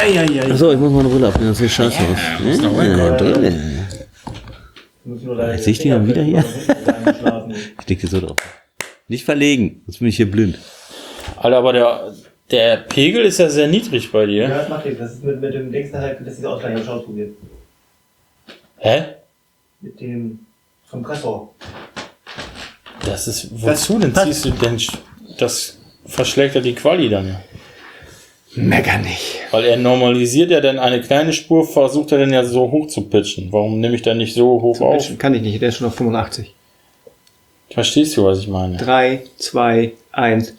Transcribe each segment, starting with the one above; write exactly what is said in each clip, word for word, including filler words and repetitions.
Achso, ich muss meine Brille abnehmen, das sieht scheiße aus. Ja, Brille. Sehe ich die dann wieder hier? Ich leg die so drauf. Nicht verlegen, sonst bin ich hier blind. Alter, aber der, der Pegel ist ja sehr niedrig bei dir. Ja, das macht nichts. Das ist mit, mit dem nächsten halt, das ist Ausgleich, habe ich ausprobiert. Hä? Mit dem Kompressor. Das ist, wozu denn ziehst du denn, das verschlechtert die Quali dann ja. Mecker nicht. Weil er normalisiert ja dann eine kleine Spur, versucht er dann ja so hoch zu pitchen. Warum nehme ich da nicht so hoch Zu auf? pitchen kann ich nicht, der ist schon auf fünfundachtzig. Verstehst du, was ich meine? drei, zwei, eins.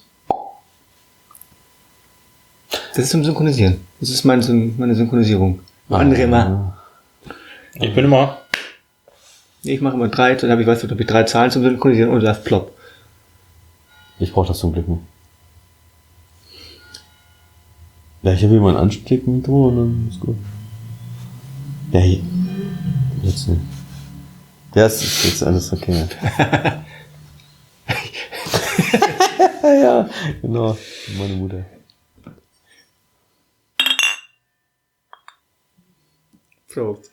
Das ist zum Synchronisieren. Das ist meine, Syn- meine Synchronisierung. Ah. Andere immer. Ich bin immer... Ich mache immer drei, dann habe ich, weißt du, dann habe ich drei Zahlen zum Synchronisieren und das plopp. Ich brauche das zum Glück nicht. Ja, ich habe hier mal einen Anstieg mit drin und dann ist gut. Ja, hier. Jetzt nicht. Ja, es ist jetzt alles okay. Ja, genau. Meine Mutter. Prost.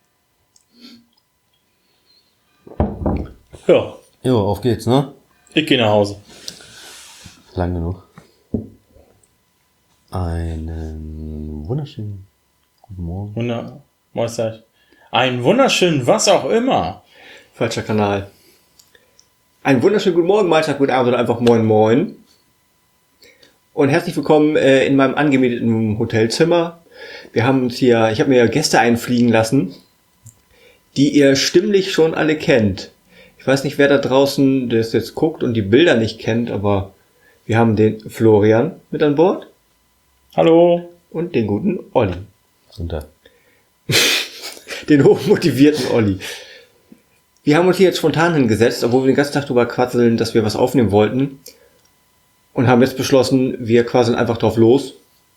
Ja, Jo, auf geht's, ne? ich gehe nach Hause. Lang genug. Einen wunderschönen guten Morgen. Wunder, Meister. Einen wunderschönen was auch immer. Falscher Kanal. Einen wunderschönen guten Morgen, Mahltag, guten Abend oder einfach moin moin. Und herzlich willkommen äh, in meinem angemieteten Hotelzimmer. Wir haben uns hier, ich habe mir Gäste einfliegen lassen, die ihr stimmlich schon alle kennt. Ich weiß nicht, wer da draußen das jetzt guckt und die Bilder nicht kennt, aber wir haben den Florian mit an Bord Hallo. und den guten Olli. Und da. Den hochmotivierten Olli. Wir haben uns hier jetzt spontan hingesetzt, obwohl wir den ganzen Tag drüber quatseln, dass wir was aufnehmen wollten. Und haben jetzt beschlossen, wir quasseln einfach drauf los.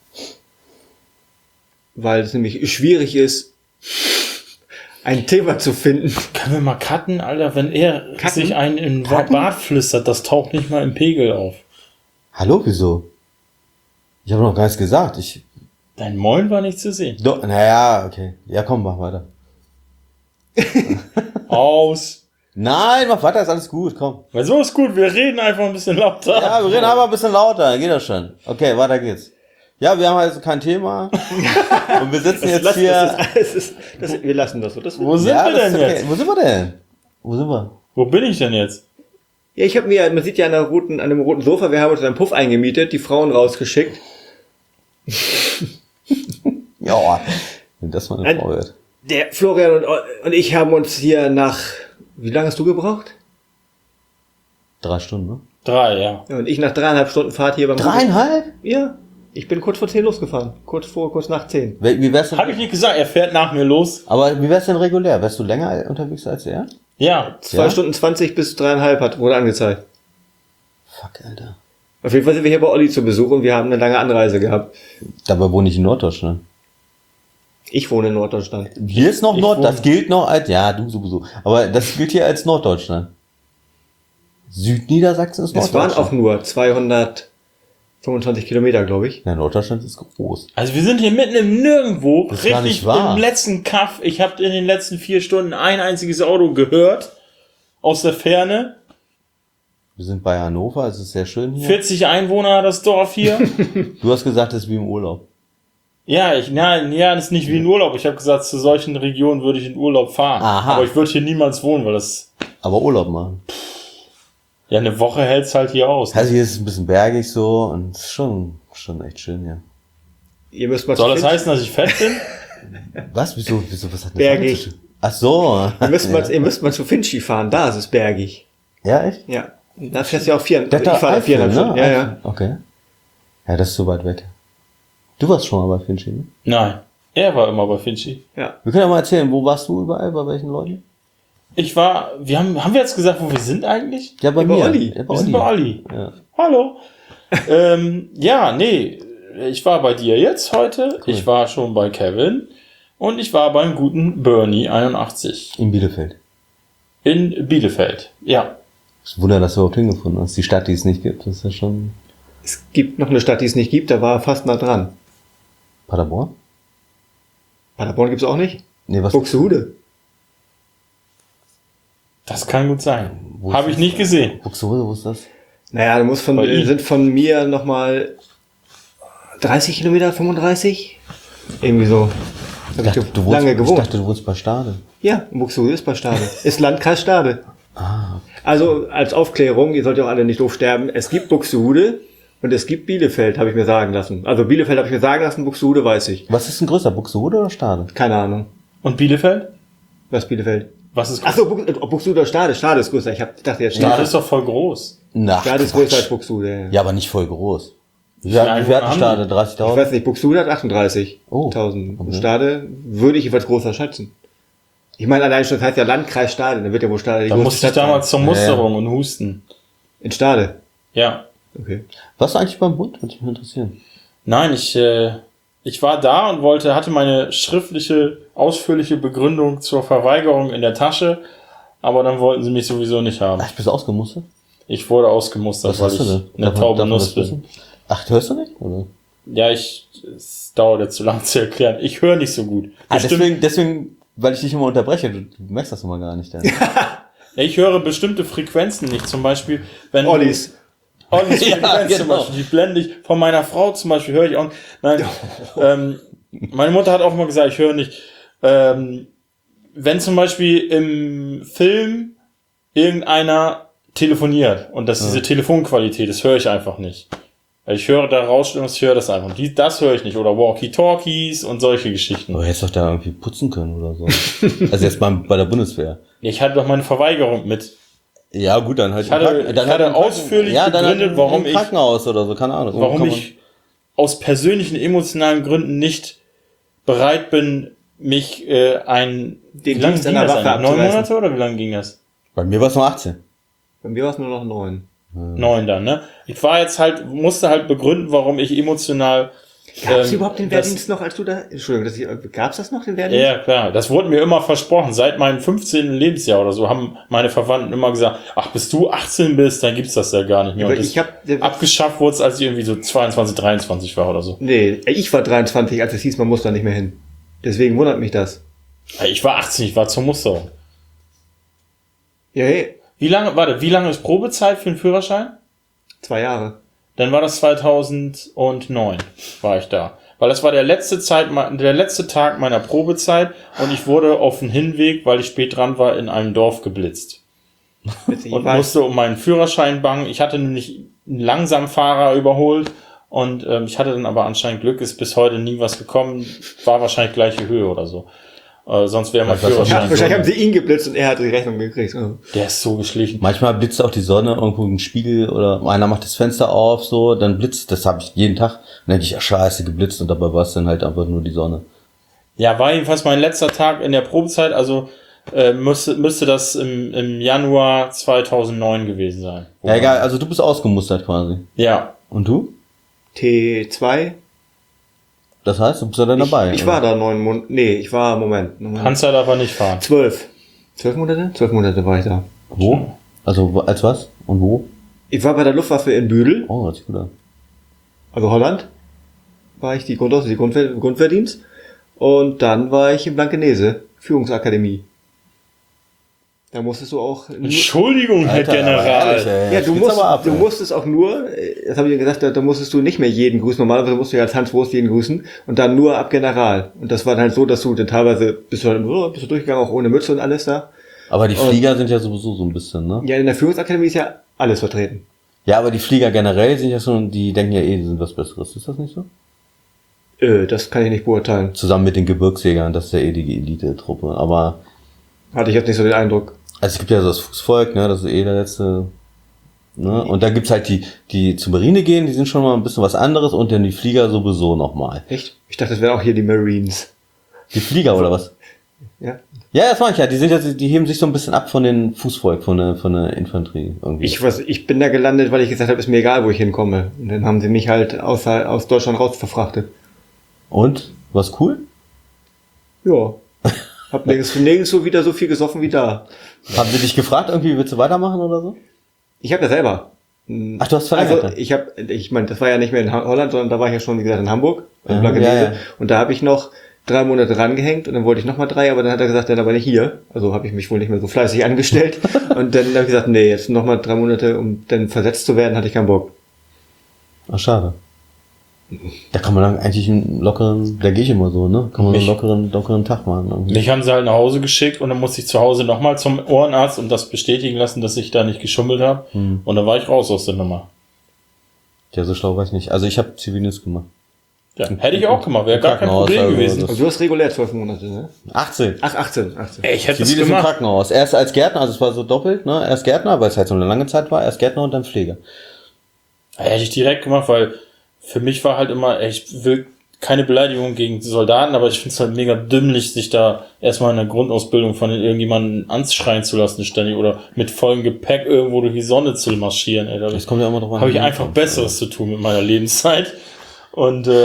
Weil es nämlich schwierig ist, ein Thema zu finden. Können wir mal cutten, Alter? Wenn er Cutten? sich einen in Cutten? Bart flüstert, das taucht nicht mal im Pegel auf. Hallo, wieso? Ich habe noch gar nichts gesagt. Ich. Dein Moin war nicht zu sehen. Doch, naja, okay. Ja, komm, mach weiter. Aus. Nein, mach weiter, ist alles gut, komm. Weil so ist gut, wir reden einfach ein bisschen lauter. Ja, wir reden aber ein bisschen lauter, geht das schon. Okay, weiter geht's. Ja, wir haben also kein Thema. Und wir sitzen jetzt Lass- hier. Das ist, das ist, das, wir lassen das so. Das, Wo sind ja, wir das denn ist okay. jetzt? Wo sind wir denn? Wo sind wir? Wo bin ich denn jetzt? ja, ich habe mir, man sieht ja an, einer roten, an einem roten Sofa, wir haben uns einen Puff eingemietet, die Frauen rausgeschickt. Ja, wenn das mal eine Ein- Frau wird. Der Florian und, und ich haben uns hier nach, wie lange hast du gebraucht? Drei Stunden, ne? Drei, ja. Ja, und ich nach dreieinhalb Stunden Fahrt hier beim Dreieinhalb? Ja, ich bin kurz vor zehn losgefahren. Kurz vor, kurz nach zehn. Wie wie wär's denn? Habe ich nicht gesagt, er fährt nach mir los? Aber wie wär's denn regulär? Wärst du länger unterwegs als er? Ja. Zwei Ja? Stunden zwanzig bis dreieinhalb hat, wurde angezeigt. Fuck, Alter. Auf jeden Fall sind wir hier bei Olli zu Besuch und wir haben eine lange Anreise gehabt. Dabei wohne ich in Norddeutschland. Ich wohne in Norddeutschland. Hier ist noch Ich Nord, wohne- das gilt noch als, ja, du sowieso. Aber das gilt hier als Norddeutschland. Südniedersachsen ist Es waren Norddeutschland. auch nur zweihundertfünfundzwanzig Kilometer, glaube ich. Ja, Norddeutschland ist groß. Also wir sind hier mitten im Nirgendwo, Das ist gar richtig nicht wahr. im letzten Kaff. Ich habe in den letzten vier Stunden ein einziges Auto gehört. Aus der Ferne. Wir sind bei Hannover, es ist sehr schön hier. vierzig Einwohner hat das Dorf hier. Du hast gesagt, es ist wie im Urlaub. Ja, ich, nein, ja, das ist nicht wie ein Urlaub. Ich habe gesagt, zu solchen Regionen würde ich in Urlaub fahren. Aha. Aber ich würde hier niemals wohnen, weil das, Aber Urlaub machen. ja, eine Woche hält's halt hier aus. Also hier ist es ein bisschen bergig so und es ist schon, schon echt schön, ja. Ihr müsst mal Soll das zu Finch- heißen, dass ich fett bin? Was? Wieso? Wieso? Was hat das Bergig. damit zu tun? Ach so. Ihr müsst, mal, ja. ihr müsst mal zu Finchi fahren, da ist es bergig. Ja, echt? Ja. Da fährst du ja auch vier. Der hat ich da fahre Eifel, viereinhalb Stunden. ne? Ja, ja. Eifel. Okay. Ja, das ist zu weit weg. Du warst schon mal bei Finchi, ne? Nein. Er war immer bei Finchi. Ja. Wir können ja mal erzählen, wo warst du überall, bei welchen Leuten? Ich war, wir haben, haben wir jetzt gesagt, wo wir sind eigentlich? Ja, bei Ja, bei mir. Olli. Ja, bei Wir sind bei Olli. Ja. Hallo. ähm, ja, nee. Ich war bei dir jetzt heute. Cool. Ich war schon bei Kevin. Und ich war beim guten Bernie einundachtzig. In Bielefeld. In Bielefeld. Ja. Es ist ein Wunder, dass du überhaupt hingefunden hast. Die Stadt, die es nicht gibt, das ist ja schon Es gibt noch eine Stadt, die es nicht gibt, da war er fast nah dran. Paderborn? Paderborn gibt's auch nicht? Nee, was? Buxtehude. Das kann gut sein. Wo Habe ist ich nicht gesehen. Buxtehude, wo ist das? Naja, du musst von, Bei ihm. sind von mir nochmal dreißig Kilometer, fünfunddreißig? Irgendwie so. Ich Hab dachte, ich du wohnst, lange gewohnt. ich dachte, du wohnst bei Stade. Ja, Buxtehude ist bei Stade. Ist Landkreis Stade. Ah, Also als Aufklärung, ihr sollt ja auch alle nicht doof sterben, es gibt Buxtehude und es gibt Bielefeld, habe ich mir sagen lassen. Also Bielefeld habe ich mir sagen lassen, Buxtehude weiß ich. was ist denn größer, Buxtehude oder Stade? Keine Ahnung. Und Bielefeld? Was ist Bielefeld? Was ist Achso, Buxtehude oder Stade? Stade ist größer. Ich hab, dachte jetzt Stade Stade. ist doch voll groß. Na, Stade ist Quatsch. größer als Buxtehude. Ja. Ja, aber nicht voll groß. Wie viele viel Einwohner hat haben Stade? die? Ich dreißigtausend? weiß nicht, Buxtehude hat achtunddreißigtausend. Oh, Und okay. Stade würde ich etwas größer schätzen. Ich meine, allein schon, das heißt ja Landkreis Stade, dann wird ja wohl Stade die Da größte musste ich Stadt damals zur Ja, Musterung und husten. sein. In Stade. Ja. Okay. Warst du eigentlich beim Bund? Würde mich mal interessieren. Nein, ich, äh, ich war da und wollte, hatte meine schriftliche, ausführliche Begründung zur Verweigerung in der Tasche, aber dann wollten sie mich sowieso nicht haben. Ach, bist du ausgemustert? Ich wurde ausgemustert, Was weil hast du ich denn? eine Darf man- taube darf man Nuss das bin. wissen? Ach, hörst du nicht? Oder? Ja, ich, es dauert jetzt zu lange zu erklären. Ich höre nicht so gut. Ah, Bestimmt- deswegen, deswegen, weil ich dich immer unterbreche, du, du merkst das immer gar nicht. Dann. Ja, ich höre bestimmte Frequenzen nicht. Zum Beispiel, wenn du- Ollis. Ollis Ja, Frequenz zum genau. Beispiel, die blende ich. Von meiner Frau zum Beispiel höre ich auch. Nein, ähm, meine Mutter hat auch mal gesagt, ich höre nicht. Ähm, wenn zum Beispiel im Film irgendeiner telefoniert und das ist diese Telefonqualität, das höre ich einfach nicht. Weil ich höre da Rauschen und ich höre das einfach. Die, das höre ich nicht. Oder Walkie-Talkies und solche Geschichten. Aber hättest doch da irgendwie putzen können oder so. Also jetzt mal bei der Bundeswehr. Ich hatte doch meine Verweigerung mit. Ja, gut, dann halt. Ich hatte- im Kranken- dann ich hatte im Kranken- ausführlich ja, dann begründet, halt im, warum im ich- Krankenhaus oder so, keine Ahnung. Warum Kann man- ich aus persönlichen, emotionalen Gründen nicht bereit bin, mich äh, ein... Den wie lange Dienst ging an der das Waffe eigentlich? Neun abzureißen. Monate oder wie lange ging das? Bei mir war es nur achtzehn. Bei mir war es nur noch neun. Neun dann, ne? Ich war jetzt halt, musste halt begründen, warum ich emotional... Gab es ähm, überhaupt den das- Wehrdienst noch, als du da... Entschuldigung, das, gab es das noch, den Ja, Wehrdienst? ja, klar. Das wurde mir immer versprochen. Seit meinem fünfzehnten Lebensjahr oder so haben meine Verwandten immer gesagt, ach, bis du achtzehn bist, dann gibt's das ja gar nicht mehr. Aber Und das ich hab- abgeschafft wurde es, als ich irgendwie so zweiundzwanzig, dreiundzwanzig war oder so. Nee, ich war dreiundzwanzig, als es hieß, man muss da nicht mehr hin. Deswegen wundert mich das. Ich war achtzehn, ich war zur Musterung. Ja, hey, Wie lange, warte, wie lange ist Probezeit für den Führerschein? zwei Jahre. Dann war das zweitausendneun, war ich da. Weil das war der letzte Zeit, der letzte Tag meiner Probezeit und ich wurde auf dem Hinweg, weil ich spät dran war, in einem Dorf geblitzt. Witzig, Und ich weiß, musste um meinen Führerschein bangen. Ich hatte nämlich einen Langsamfahrer überholt und ähm, ich hatte dann aber anscheinend Glück, ist bis heute nie was gekommen, war wahrscheinlich gleiche Höhe oder so. Äh, sonst wäre mein Ja, was- ja, Führerschein. wahrscheinlich haben so, sie ihn geblitzt und er hat die Rechnung gekriegt. Oh. der ist so geschlichen. Manchmal blitzt auch die Sonne irgendwo im Spiegel oder einer macht das Fenster auf, so, dann blitzt, das habe ich jeden Tag. Dann denke ich, ja, scheiße, geblitzt und dabei war es dann halt einfach nur die Sonne. Ja, war jedenfalls mein letzter Tag in der Probezeit, also äh, müsste, müsste das im, im Januar zweitausendneun gewesen sein. Ja, egal, also du bist ausgemustert quasi. Ja, Und du? T zwei? Das heißt, du bist ja dann Ich, dabei. ich oder? war da neun Monate. Nee, ich war, Moment. Moment. Panzer darf er nicht fahren. Zwölf. Zwölf Monate? Zwölf Monate war ich da. Wo? Also, wo- als was? Und wo? Ich war bei der Luftwaffe in Büdel, Oh, hört sich gut an. also Holland. War ich die Grundaus, die Grundwehr, Grundwehrdienst. Und dann war ich in Blankenese, Führungsakademie. Da musstest du auch... nur- Entschuldigung, Herr Alter, aber General. ehrlich, ey, Ja, du, spitz musst, aber ab, du ey. musstest auch nur, äh, das habe ich ja gesagt, da, da musstest du nicht mehr jeden grüßen. Normalerweise musst du ja als Hans Wurst jeden grüßen und dann nur ab General. Und das war dann halt so, dass du dann teilweise bist du, dann, oh, bist du durchgegangen, auch ohne Mütze und alles da. Aber die Und- Flieger sind ja sowieso so ein bisschen, ne? Ja, in der Führungsakademie ist ja alles vertreten. Ja, aber die Flieger generell sind ja schon, die denken ja eh, die sind was Besseres. Ist das nicht so? Äh, das kann ich nicht beurteilen. Zusammen mit den Gebirgsjägern, das ist ja eh die Elite-Truppe. Aber, Hatte ich jetzt nicht so den Eindruck. also es gibt ja so das Fußvolk, ne, das ist eh der letzte, ne? Und da gibt's halt die, die zur Marine gehen, die sind schon mal ein bisschen was anderes und dann die Flieger sowieso nochmal. Echt? Ich dachte, das wären auch hier die Marines. Die Flieger oder was? Ja. Ja, das meine ich ja. Die sind ja, die heben sich so ein bisschen ab von den Fußvolk, von der, von der Infanterie irgendwie. Ich, was, ich bin da gelandet, weil ich gesagt habe, ist mir egal, wo ich hinkomme. Und dann haben sie mich halt aus, aus Deutschland raus verfrachtet. Und? Was cool? Ja. Hab nirgends, nirgends so wieder so viel gesoffen wie da. Haben sie dich gefragt, irgendwie willst du weitermachen oder so? Ich habe ja selber. Ach, du hast verlängert. Also ich habe, ich meine, das war ja nicht mehr in Ha- Holland, sondern da war ich ja schon, wie gesagt, in Hamburg, in Ja, Blankenese. ja, ja. Und da habe ich noch drei Monate rangehängt und dann wollte ich nochmal drei, aber dann hat er gesagt, dann aber nicht hier. Also habe ich mich wohl nicht mehr so fleißig angestellt. Und dann habe ich gesagt, nee, jetzt nochmal drei Monate, um dann versetzt zu werden, hatte ich keinen Bock. Ach, schade. Da kann man dann eigentlich einen lockeren, da gehe ich immer so, ne? Kann man Mich- einen lockeren, lockeren Tag machen. Irgendwie. Mich haben sie halt nach Hause geschickt und dann musste ich zu Hause nochmal zum Ohrenarzt und das bestätigen lassen, dass ich da nicht geschummelt habe. Hm. Und dann war ich raus aus der Nummer. Ja, so schlau war ich nicht. Also ich habe Zivildienst gemacht. Ja, hätte ich auch gemacht, wäre gar kein Krankenhaus, Problem also gewesen. das- Also du hast regulär zwölf Monate, ne? achtzehn. Ach, achtzehn, achtzehn. Ey, ich hätte das Zivil ist im gemacht. Krankenhaus. Erst als Gärtner, also es war so doppelt, ne? Erst Gärtner, weil es halt so eine lange Zeit war. Erst Gärtner und dann Pfleger. Ja, hätte ich direkt gemacht, weil für mich war halt immer, ey, ich will keine Beleidigung gegen Soldaten, aber ich finde es halt mega dümmlich, sich da erstmal in der Grundausbildung von irgendjemandem anschreien zu lassen ständig oder mit vollem Gepäck irgendwo durch die Sonne zu marschieren. Ey, da Das kommt ja immer drauf an. habe ich einfach Besseres zu tun mit meiner Lebenszeit. Und äh,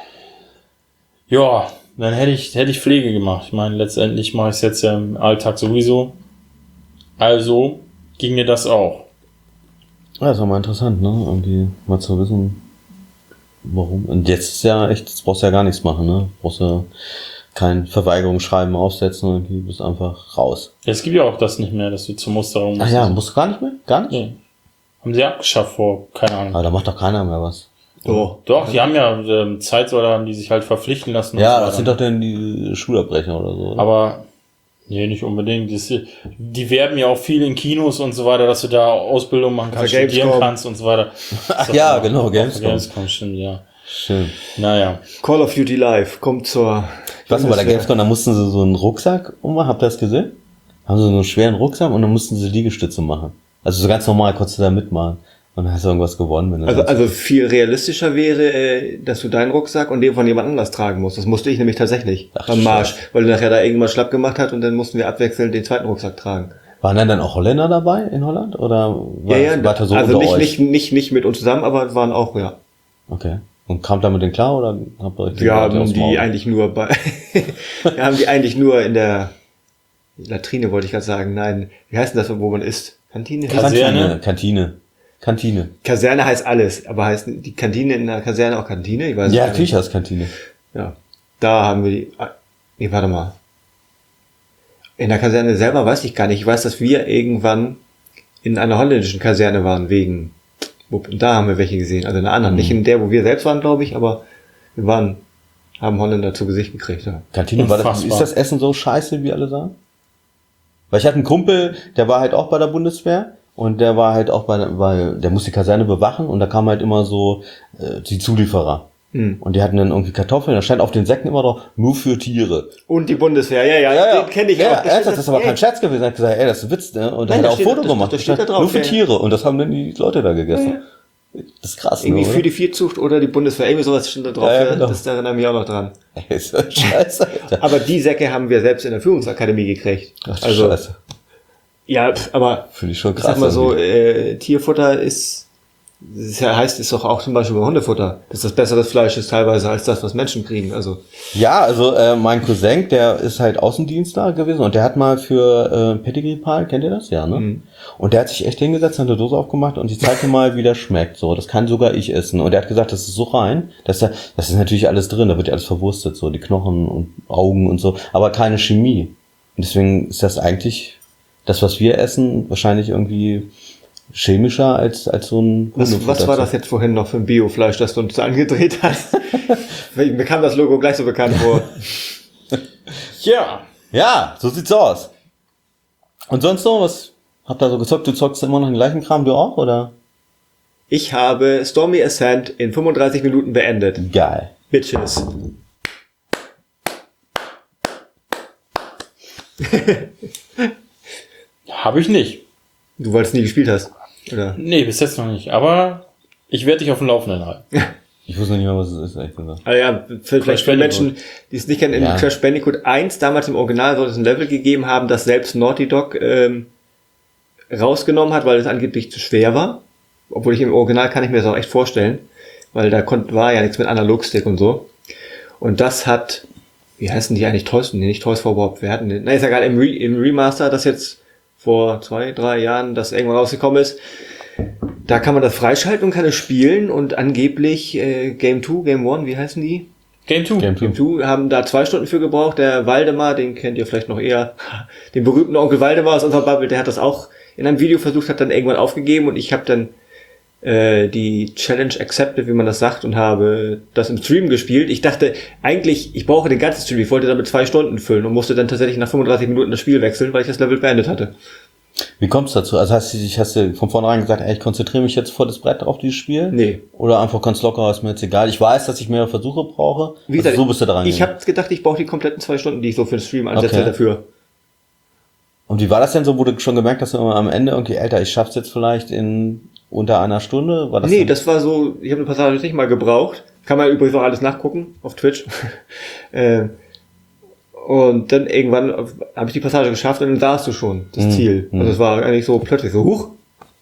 ja, dann hätte ich hätte ich Pflege gemacht. Ich meine, letztendlich mache ich es jetzt ja im Alltag sowieso. Also ginge das auch. Ja, ist auch mal interessant, ne? Irgendwie mal zu wissen, warum. Und jetzt ist ja echt, jetzt brauchst du ja gar nichts machen, ne? Brauchst ja kein Verweigerungsschreiben aufsetzen, irgendwie bist einfach raus. Ja, es gibt ja auch das nicht mehr, dass du zur Musterung Ach ja, musst du gar nicht mehr? Gar nicht? Nee. Haben sie abgeschafft vor, keine Ahnung. Aber da macht doch keiner mehr was. So. Doch, die haben ja ähm, Zeitsoldaten, die sich halt verpflichten lassen. und Ja, so das sind weiter. doch dann die Schulabbrecher oder so. Aber, nee, nicht unbedingt. Das, die werben ja auch viel in Kinos und so weiter, dass du da Ausbildung machen kannst, Auf der studieren Gamescom. kannst und so weiter. Ach Ist ja, doch- genau, auf der Gamescom. Gamescom, stimmt, ja. Schön. Naja. Call of Duty Live kommt zur... Ich weiß noch, bei der Bundeswehr. Gamescom, da mussten sie so einen Rucksack ummachen, habt ihr das gesehen? Haben sie so einen schweren Rucksack und dann mussten sie Liegestütze machen. Also so ganz normal konntest du da mitmachen. Und dann hast du irgendwas gewonnen. Wenn du Also, sonst- also viel realistischer wäre, äh, dass du deinen Rucksack und den von jemand anders tragen musst. Das musste ich nämlich tatsächlich Ach, beim Marsch, Scheiße. weil er nachher da irgendwas schlapp gemacht hat und dann mussten wir abwechselnd den zweiten Rucksack tragen. Waren dann, dann auch Holländer dabei in Holland? Oder war ja, ja, das weiter so also unter nicht, euch? nicht, nicht, nicht mit uns zusammen, aber waren auch, ja. Okay. Und kam damit den klar oder habt ihr euch Wir Leute haben aus dem die Auge? eigentlich nur bei, wir haben die eigentlich nur in der Latrine, wollte ich gerade sagen. Nein, wie heißt denn das, wo man isst? Kantine? Kaserne? Kantine. Kantine. Kantine. Kaserne heißt alles, aber heißt die Kantine in der Kaserne auch Kantine? Ich weiß es Ja, gar nicht. natürlich heißt Kantine. Ja, da haben wir die, ah, nee, warte mal. In der Kaserne selber weiß ich gar nicht. Ich weiß, dass wir irgendwann in einer holländischen Kaserne waren, wegen, und da haben wir welche gesehen, also in einer anderen. Mhm. Nicht in der, wo wir selbst waren, glaube ich, aber wir waren, haben Holländer zu Gesicht gekriegt, ja. Kantine, war das, Unfassbar. ist das Essen so scheiße, wie alle sagen? Weil ich hatte einen Kumpel, der war halt auch bei der Bundeswehr und der war halt auch bei der, weil der musste die Kaserne bewachen und da kamen halt immer so äh, die Zulieferer. Hm. Und die hatten dann irgendwie Kartoffeln, da stand auf den Säcken immer drauf, nur für Tiere. Und die Bundeswehr, ja, ja, den kenne ich ja, auch. Ja, das, steht ist aber ey, kein Scherz gewesen. Er hat gesagt, ey, das ist ein Witz, ne? Und er Nein, hat das auch ein steht- Foto das- gemacht. das steht da drauf, nur für ja, ja. Tiere. Und das haben dann die Leute da gegessen. Das ist krass, Irgendwie ne, für die Viehzucht oder die Bundeswehr, irgendwie sowas stand da drauf, Ja, ja, ja, genau. das erinnert mich auch noch dran. Ey, ist das scheiße, Alter. Aber die Säcke haben wir selbst in der Führungsakademie gekriegt. Ach, du also, Scheiße. ja, pf, aber Finde ich schon ich krass. sag mal so, irgendwie. äh, Tierfutter ist, das ja heißt, ist doch auch zum Beispiel bei Hundefutter, dass das besseres Fleisch ist teilweise als das, was Menschen kriegen. Also Ja, also äh, mein Cousin, der ist halt Außendienstler gewesen und der hat mal für äh, Pedigree Pal, kennt ihr das? Ja, ne? Mhm. Und der hat sich echt hingesetzt, hat eine Dose aufgemacht und ich zeigte mal, wie der schmeckt. So, das kann sogar ich essen. Und der hat gesagt, das ist so rein, dass da, das ist natürlich alles drin, da wird ja alles verwurstet, so die Knochen und Augen und so, aber keine Chemie. Und deswegen ist das eigentlich das, was wir essen, wahrscheinlich irgendwie chemischer als als so ein was, was Hundefutter. war das jetzt vorhin noch für ein Biofleisch, das du uns da angedreht hast? Mir kam das Logo gleich so bekannt vor. Ja. Ja, so sieht's aus. Und sonst noch, was habt ihr so gezockt? Du zockst immer noch den gleichen Kram, du auch, oder? Ich habe Stormy Ascent in fünfunddreißig Minuten beendet. Geil. Bitches. Habe ich nicht. Du, weil es nie gespielt hast, oder? Nee, bis jetzt noch nicht. Aber ich werde dich auf dem Laufenden halten. Ich wusste nicht mehr, was es ist, ehrlich gesagt. Ah ja, für, vielleicht für Bandicoot. Menschen, die es nicht kennen, in Ja. Crash Bandicoot eins, damals im Original, soll es ein Level gegeben haben, das selbst Naughty Dog ähm, rausgenommen hat, weil es angeblich zu schwer war. Obwohl ich im Original kann ich mir das auch echt vorstellen, weil da konnt, war ja nichts mit Analogstick und so. Und das hat, wie heißen die eigentlich, Toys, nee, nicht Toys for Bob, wer hatten den? Na, ist ja egal, im, Re, im Remaster, das jetzt vor zwei, drei Jahren, das irgendwann rausgekommen ist, da kann man das freischalten und kann es spielen und angeblich äh, Game zwei, Game eins, wie heißen die? Game two. Game Game two haben da zwei Stunden für gebraucht. Der Waldemar, den kennt ihr vielleicht noch eher, den berühmten Onkel Waldemar aus unserer Bubble, der hat das auch in einem Video versucht, hat dann irgendwann aufgegeben und ich habe dann äh, die Challenge accepted, wie man das sagt, und habe das im Stream gespielt. Ich dachte eigentlich, ich brauche den ganzen Stream, ich wollte damit zwei Stunden füllen und musste dann tatsächlich nach fünfunddreißig Minuten das Spiel wechseln, weil ich das Level beendet hatte. Wie kommst du dazu? Also hast du, dich- hast du von vornherein gesagt, ey, ich konzentriere mich jetzt voll das Brett auf dieses Spiel? Nee. Oder einfach ganz locker, ist mir jetzt egal. Ich weiß, dass ich mehr Versuche brauche. Wie Also gesagt, so bist du da ich reingegangen. habe gedacht, ich brauche die kompletten zwei Stunden, die ich so für den Stream ansetze Okay. dafür. Und wie war das denn so, wo du schon gemerkt hast, am Ende, okay, Alter, ich schaff's jetzt vielleicht in unter einer Stunde? War das Nee, dann- das war so, ich habe eine Passage nicht mal gebraucht. Kann man übrigens auch alles nachgucken auf Twitch. äh, und dann irgendwann habe ich die Passage geschafft und dann sahst du schon das Mhm. Ziel. Mhm. Also es war eigentlich so plötzlich so, huch.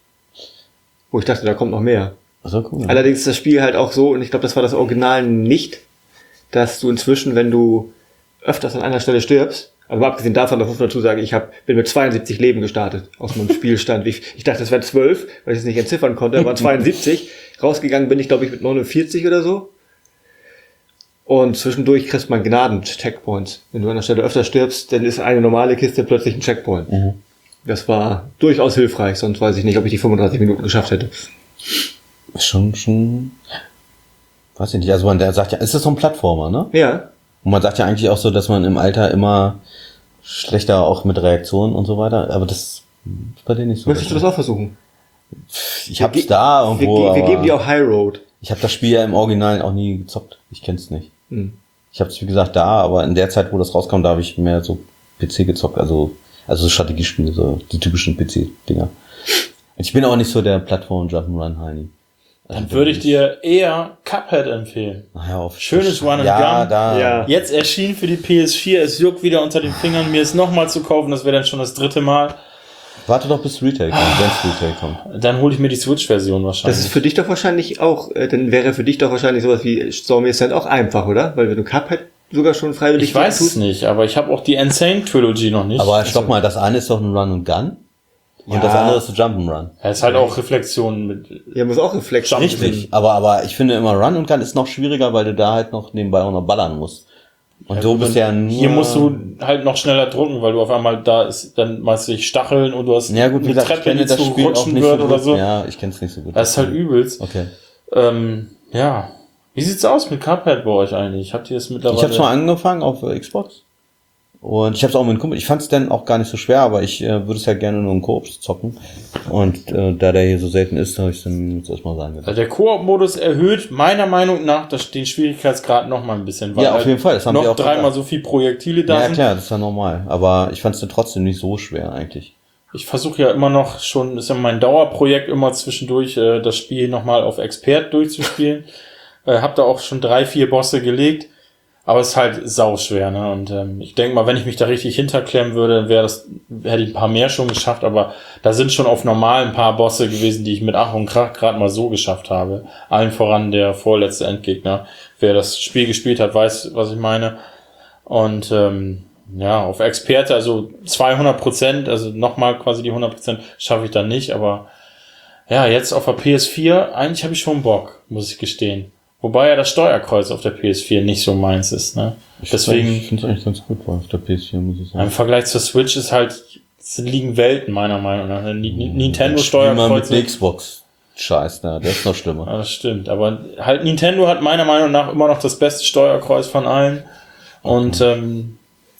Wo ich dachte, da kommt noch mehr. Ach so, cool. Allerdings ist das Spiel halt auch so, und ich glaube, das war das Original nicht, dass du inzwischen, wenn du öfters an einer Stelle stirbst, also mal abgesehen davon, das muss man dazu sagen, ich hab, bin mit zweiundsiebzig Leben gestartet aus meinem Spielstand. Ich, ich dachte, es wären zwölf, weil ich es nicht entziffern konnte, aber zweiundsiebzig. Rausgegangen bin ich, glaube ich, mit neunundvierzig oder so. Und zwischendurch kriegst man Gnaden-Checkpoints. Wenn du an der Stelle öfter stirbst, dann ist eine normale Kiste plötzlich ein Checkpoint. Mhm. Das war durchaus hilfreich, sonst weiß ich nicht, ob ich die fünfunddreißig Minuten geschafft hätte. Ist schon, schon, weiß ich nicht, also man der sagt ja, ist das so ein Plattformer, ne? Ja, Und man sagt ja eigentlich auch so, dass man im Alter immer schlechter auch mit Reaktionen und so weiter, aber das ist bei denen nicht so. möchtest du das auch versuchen? Ich hab's Wir ge- da Wir, irgendwo, ge wir aber geben dir auch High Road. ich habe das Spiel ja im Original auch nie gezockt. Ich kenn's nicht. Hm. Ich habe es wie gesagt da, aber in der Zeit, wo das rauskam, da habe ich mehr so P C gezockt, also also so Strategiespiele, so die typischen P C-Dinger. Ich bin auch nicht so der Plattform Jump'n'Run Heini. Also Dann würde ich dir eher Cuphead empfehlen. Naja, auf Schönes Run and ja, Gun. Da, Ja. Jetzt erschien für die P S vier, es juckt wieder unter den Fingern, mir es nochmal zu kaufen, das wäre dann schon das dritte Mal. Warte doch bis Retail kommt, wenn's Retail kommt. Dann hole ich mir die Switch-Version Das wahrscheinlich. ist für dich doch wahrscheinlich auch, äh, dann wäre für dich doch wahrscheinlich sowas wie Stormy Ascent auch einfach, oder? Weil wenn du Cuphead sogar schon freiwillig Ich weiß es tust. nicht, aber ich habe auch die Insane Trilogy noch nicht. Aber stopp mal, das eine ist doch ein Run and Gun und Ja. das andere ist ein Jump'n'Run. Ja, ist halt auch Reflexion mit. Ja, muss auch Reflex Jump- Richtig, aber aber ich finde immer Run and Gun ist noch schwieriger, weil du da halt noch nebenbei auch noch ballern musst. Und du bist ja nur... Hier musst du halt noch schneller drücken, weil du auf einmal da ist, dann meinst du dich Stacheln und du hast Ja gut, wie eine gesagt, ich Treppe, kenne die das zu Spiel auch rutschen nicht wird so oder gut. so. Ja, ich kenne es nicht so gut. Das ist halt übelst. Okay. Ähm, ja. Wie sieht's aus mit Cuphead bei euch eigentlich? Habt ihr es mittlerweile? Ich habe schon angefangen auf äh, Xbox. Und ich habe es auch mit einem Kumpel. Ich fand es dann auch gar nicht so schwer, aber ich äh, würde es ja gerne nur im Koop zocken. Und äh, da der hier so selten ist, habe ich dann jetzt erstmal sagen Also gedacht. der Koop-Modus erhöht meiner Meinung nach das, den Schwierigkeitsgrad noch mal ein bisschen, weil Ja, auf halt jeden Fall, das haben noch wir auch dreimal gesagt. so viel Projektile da Ja sind. klar, das ist ja normal. Aber ich fand es dann trotzdem nicht so schwer eigentlich. Ich versuche ja immer noch schon, ist ja mein Dauerprojekt immer zwischendurch, äh, das Spiel nochmal auf Expert durchzuspielen. äh, hab da auch schon drei, vier Bosse gelegt. Aber es ist halt sauschwer, ne? Und ähm, ich denke mal, wenn ich mich da richtig hinterklemmen würde, dann wäre das, hätte ich ein paar mehr schon geschafft, aber da sind schon auf normal ein paar Bosse gewesen, die ich mit Ach und Krach gerade mal so geschafft habe. Allen voran der vorletzte Endgegner. Wer das Spiel gespielt hat, weiß, was ich meine. Und ähm, ja, auf Experte, also zweihundert Prozent, also nochmal quasi die hundert Prozent schaffe ich dann nicht, aber ja, jetzt auf der P S vier, eigentlich habe ich schon Bock, muss ich gestehen. Wobei ja das Steuerkreuz auf der P S vier nicht so meins ist, ne? Deswegen, Ich finde es eigentlich ganz gut auf der P S vier, muss ich sagen. im Vergleich zur Switch ist halt, es liegen Welten meiner Meinung nach. Ni- Ni- Nintendo Spiel mal mit Steuerkreuz. der Xbox. Scheiß, da, der ist noch schlimmer. Ja, das stimmt. Aber halt Nintendo hat meiner Meinung nach immer noch das beste Steuerkreuz von allen. Und ähm,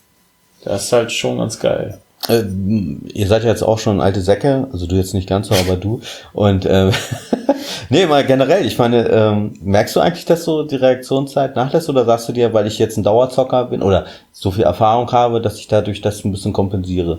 das ist halt schon ganz geil. Äh, ihr seid ja jetzt auch schon alte Säcke, also du jetzt nicht ganz so, aber du. Und ähm, nee, mal generell, ich meine, ähm, merkst du eigentlich, dass so die Reaktionszeit nachlässt oder sagst du dir, weil ich jetzt ein Dauerzocker bin oder so viel Erfahrung habe, dass ich dadurch das ein bisschen kompensiere?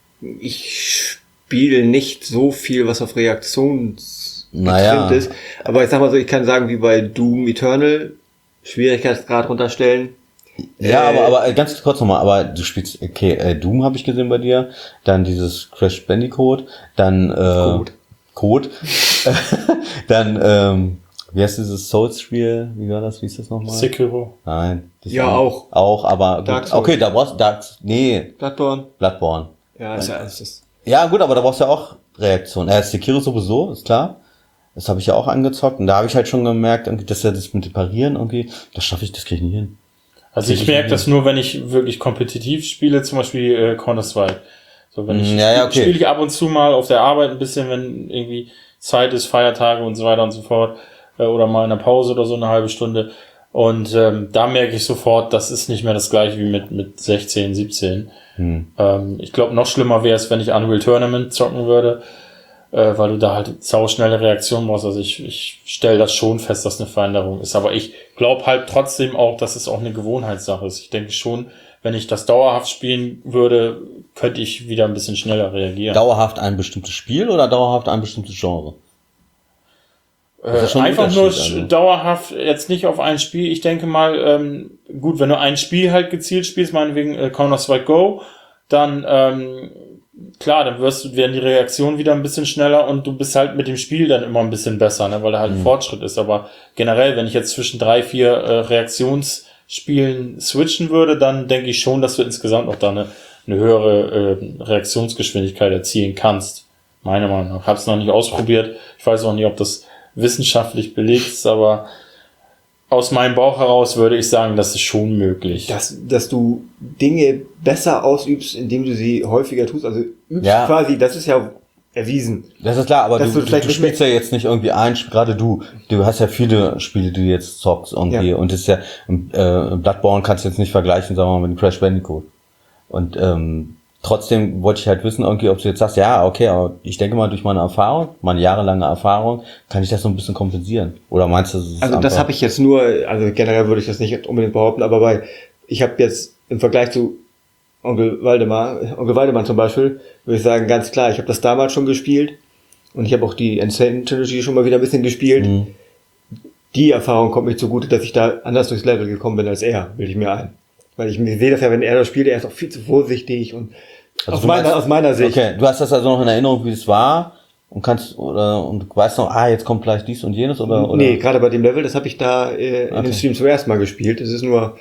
Ich spiele nicht so viel, was auf Reaktions Naja. getrimmt ist. Aber ich sag mal so, ich kann sagen, wie bei Doom Eternal, Schwierigkeitsgrad runterstellen. Ja, Äh, aber aber äh, ganz kurz nochmal, aber du spielst, okay, äh, Doom habe ich gesehen bei dir, dann dieses Crash Bandicoot, dann äh, Code. Code, dann ähm, wie heißt dieses Souls-Spiel, wie war das, wie ist das nochmal? Sekiro. Nein. Das Ja, war- auch. Auch, aber gut. Dark Souls. Okay, da brauchst du Dark, nee, Bloodborne. Bloodborne. Ja, ist ja, ist das. Ja, gut, aber da brauchst du ja auch Reaktion. Äh, Sekiro sowieso, ist klar. Das habe ich ja auch angezockt und da habe ich halt schon gemerkt, irgendwie, dass ja das mit dem Parieren irgendwie, das schaffe ich, das kriege ich nicht hin. Also ich merke das nur, wenn ich wirklich kompetitiv spiele, zum Beispiel äh, Counter-Strike. So, wenn ich ja, ja, okay. spiele ich ab und zu mal auf der Arbeit ein bisschen, wenn irgendwie Zeit ist, Feiertage und so weiter und so fort, äh, oder mal in der Pause oder so eine halbe Stunde. Und ähm, da merke ich sofort, das ist nicht mehr das gleiche wie mit mit sechzehn, siebzehn. Hm. Ähm, ich glaube, noch schlimmer wäre es, wenn ich Unreal Tournament zocken würde, äh, weil du da halt sauschnelle Reaktionen brauchst. Also ich, ich stelle das schon fest, dass eine Veränderung ist. Aber ich glaube halt trotzdem auch, dass es auch eine Gewohnheitssache ist. Ich denke schon, wenn ich das dauerhaft spielen würde, könnte ich wieder ein bisschen schneller reagieren. Dauerhaft ein bestimmtes Spiel oder dauerhaft ein bestimmtes Genre? Äh, einfach nur also. dauerhaft, jetzt nicht auf ein Spiel. Ich denke mal, ähm, gut, wenn du ein Spiel halt gezielt spielst, meinetwegen äh, Counter-Strike Go, dann ähm, klar, dann wirst du, werden die Reaktionen wieder ein bisschen schneller und du bist halt mit dem Spiel dann immer ein bisschen besser, ne, weil da halt ein mhm. Fortschritt ist. Aber generell, wenn ich jetzt zwischen drei, vier äh, Reaktionsspielen switchen würde, dann denke ich schon, dass du insgesamt noch da eine, eine höhere äh, Reaktionsgeschwindigkeit erzielen kannst. Meiner Meinung nach. Hab's noch nicht ausprobiert. Ich weiß auch nicht, ob das wissenschaftlich belegt ist, aber aus meinem Bauch heraus würde ich sagen, das ist schon möglich. Dass, dass du Dinge besser ausübst, indem du sie häufiger tust, also übst ja. quasi, das ist ja erwiesen. Das ist klar, aber du, du, du, du spielst ja jetzt nicht irgendwie ein Spiel, gerade du, du hast ja viele Spiele, die du jetzt zockst irgendwie ja. und das ist ja, äh, Bloodborne kannst du jetzt nicht vergleichen, sagen wir mal, mit Crash Bandicoot. Und ähm, trotzdem wollte ich halt wissen, irgendwie, ob du jetzt sagst, ja, okay, aber ich denke mal, durch meine Erfahrung, meine jahrelange Erfahrung, kann ich das so ein bisschen kompensieren. Oder meinst du, das ist Also das habe ich jetzt nur, also generell würde ich das nicht unbedingt behaupten, aber bei, ich habe jetzt im Vergleich zu Onkel Waldemar, Onkel Waldemar zum Beispiel, würde ich sagen, ganz klar, ich habe das damals schon gespielt und ich habe auch die Insane Trilogy schon mal wieder ein bisschen gespielt. Mhm. Die Erfahrung kommt mir zugute, dass ich da anders durchs Level gekommen bin als er, bilde ich mir ein. Weil ich sehe das ja, wenn er das spielt, er ist auch viel zu vorsichtig und also aus, meiner, meinst, aus meiner Sicht. Okay, du hast das also noch in Erinnerung, wie es war und kannst oder und du weißt noch, ah, jetzt kommt gleich dies und jenes oder oder? Nee, gerade bei dem Level, das habe ich da äh, in okay. dem Stream zum ersten Mal gespielt. Das ist nur,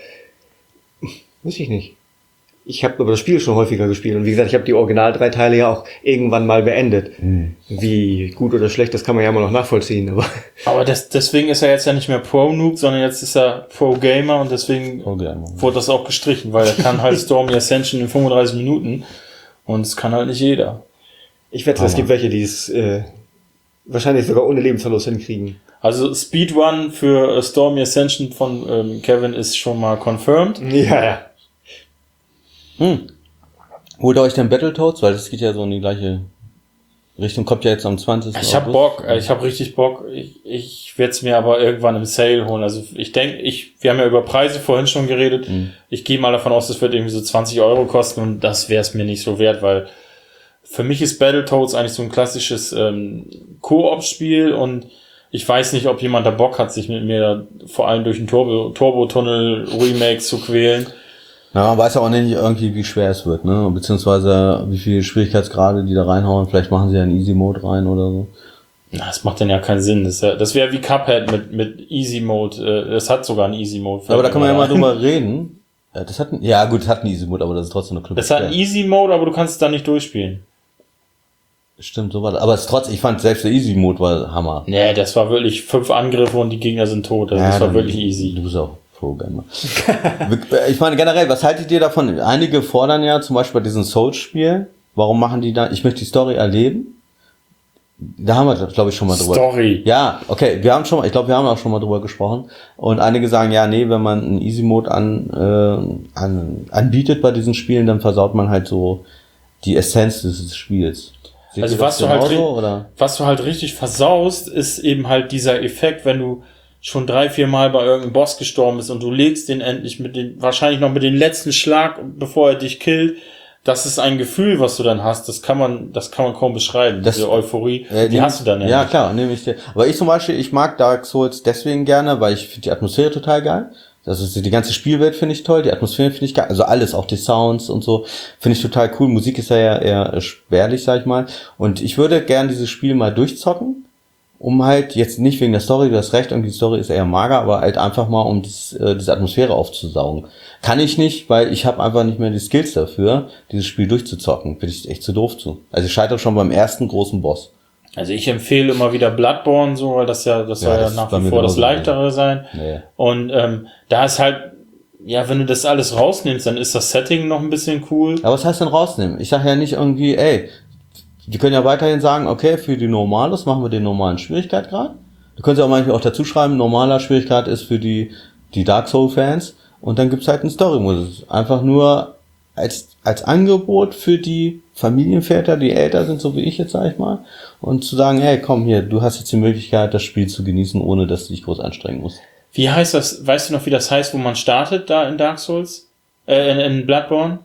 weiß ich nicht. Ich habe aber das Spiel schon häufiger gespielt und wie gesagt, ich habe die Original drei Teile ja auch irgendwann mal beendet. Hm. Wie gut oder schlecht, das kann man ja immer noch nachvollziehen. Aber, aber das, deswegen ist er jetzt ja nicht mehr Pro-Noob, sondern jetzt ist er Pro-Gamer und deswegen Pro-Gamer. wurde das auch gestrichen, weil er kann halt Stormy Ascension in fünfunddreißig Minuten und es kann halt nicht jeder. Ich wette, es gibt welche, die es äh, wahrscheinlich sogar ohne Lebensverlust hinkriegen. Also Speedrun für Stormy Ascension von ähm, Kevin ist schon mal confirmed. Ja, ja. Hm. Holt ihr euch denn Battletoads? Weil das geht ja so in die gleiche Richtung. Kommt ja jetzt am zwanzigsten Ich hab Bock, ich hab richtig Bock. Ich, ich werde es mir aber irgendwann im Sale holen. Also ich denke, ich, wir haben ja über Preise vorhin schon geredet. Hm. Ich gehe mal davon aus, das wird irgendwie so zwanzig Euro kosten und das wäre es mir nicht so wert, weil für mich ist Battletoads eigentlich so ein klassisches ähm, Koop-Spiel und ich weiß nicht, ob jemand da Bock hat, sich mit mir vor allem durch den Turbo, Turbo-Tunnel-Remake zu quälen. Na, man weiß ja auch nicht irgendwie, wie schwer es wird, ne? Beziehungsweise wie viele Schwierigkeitsgrade die da reinhauen. Vielleicht machen sie ja einen Easy-Mode rein oder so. Na, das macht dann ja keinen Sinn. Das, ja, das wäre wie Cuphead mit, mit Easy-Mode. Das hat sogar einen Easy-Mode. Aber da kann man ja mal drüber reden. Das hat ein, ja gut, es hat einen Easy-Mode, aber das ist trotzdem eine Club. Es hat einen Easy-Mode, aber du kannst es dann nicht durchspielen. Stimmt, so war das. Aber es ist trotzdem, ich fand selbst der Easy-Mode war Hammer. Nee, das war wirklich fünf Angriffe und die Gegner sind tot. Also ja, das war wirklich easy. Du bist auch Pro-Gamer. Ich meine generell, was haltet ihr davon? Einige fordern ja zum Beispiel bei diesem Souls-Spiel, warum machen die da, ich möchte die Story erleben. Da haben wir, glaube ich, schon mal drüber. Story. Ja, okay, wir haben schon mal, ich glaube, wir haben auch schon mal drüber gesprochen. Und einige sagen, ja, nee, wenn man einen Easy-Mode an, äh, an, anbietet bei diesen Spielen, dann versaut man halt so die Essenz des Spiels. Seht also was du, halt, oder? was du halt richtig versaust, ist eben halt dieser Effekt, wenn du schon drei, vier Mal bei irgendeinem Boss gestorben bist und du legst den endlich mit den, wahrscheinlich noch mit dem letzten Schlag, bevor er dich killt. Das ist ein Gefühl, was du dann hast. Das kann man, das kann man kaum beschreiben. Das, diese Euphorie, äh, die hast du dann ja. Ja, klar, nehme ich dir. Aber ich zum Beispiel, ich mag Dark Souls deswegen gerne, weil ich finde die Atmosphäre total geil. Das ist die ganze Spielwelt finde ich toll, die Atmosphäre finde ich geil, also alles, auch die Sounds und so, finde ich total cool. Musik ist ja eher spärlich, sag ich mal. Und ich würde gern dieses Spiel mal durchzocken, um halt jetzt nicht wegen der Story, du hast recht, irgendwie die Story ist eher mager, aber halt einfach mal, um das, äh, diese Atmosphäre aufzusaugen. Kann ich nicht, weil ich habe einfach nicht mehr die Skills dafür, dieses Spiel durchzuzocken. Bin ich echt zu doof zu. Also ich scheitere schon beim ersten großen Boss. Also ich empfehle immer wieder Bloodborne so, weil das ja, das Ja, soll ja das nach ist bei wie mir vor das genauso. leichtere sein. Nee. Und ähm, da ist halt, ja, wenn du das alles rausnimmst, dann ist das Setting noch ein bisschen cool. Aber was heißt denn rausnehmen? Ich sage ja nicht irgendwie, ey, die können ja weiterhin sagen, okay, für die Normales machen wir den normalen Schwierigkeitsgrad. Du könntest ja auch manchmal auch dazu schreiben, normaler Schwierigkeit ist für die, die Dark Soul-Fans. Und dann gibt's halt einen Story-Modus. Einfach nur als, als Angebot für die Familienväter, die älter sind, so wie ich jetzt, sag ich mal. Und zu sagen, hey, komm hier, du hast jetzt die Möglichkeit, das Spiel zu genießen, ohne dass du dich groß anstrengen musst. Wie heißt das, weißt du noch, wie das heißt, wo man startet da in Dark Souls? Äh, in, in Bloodborne?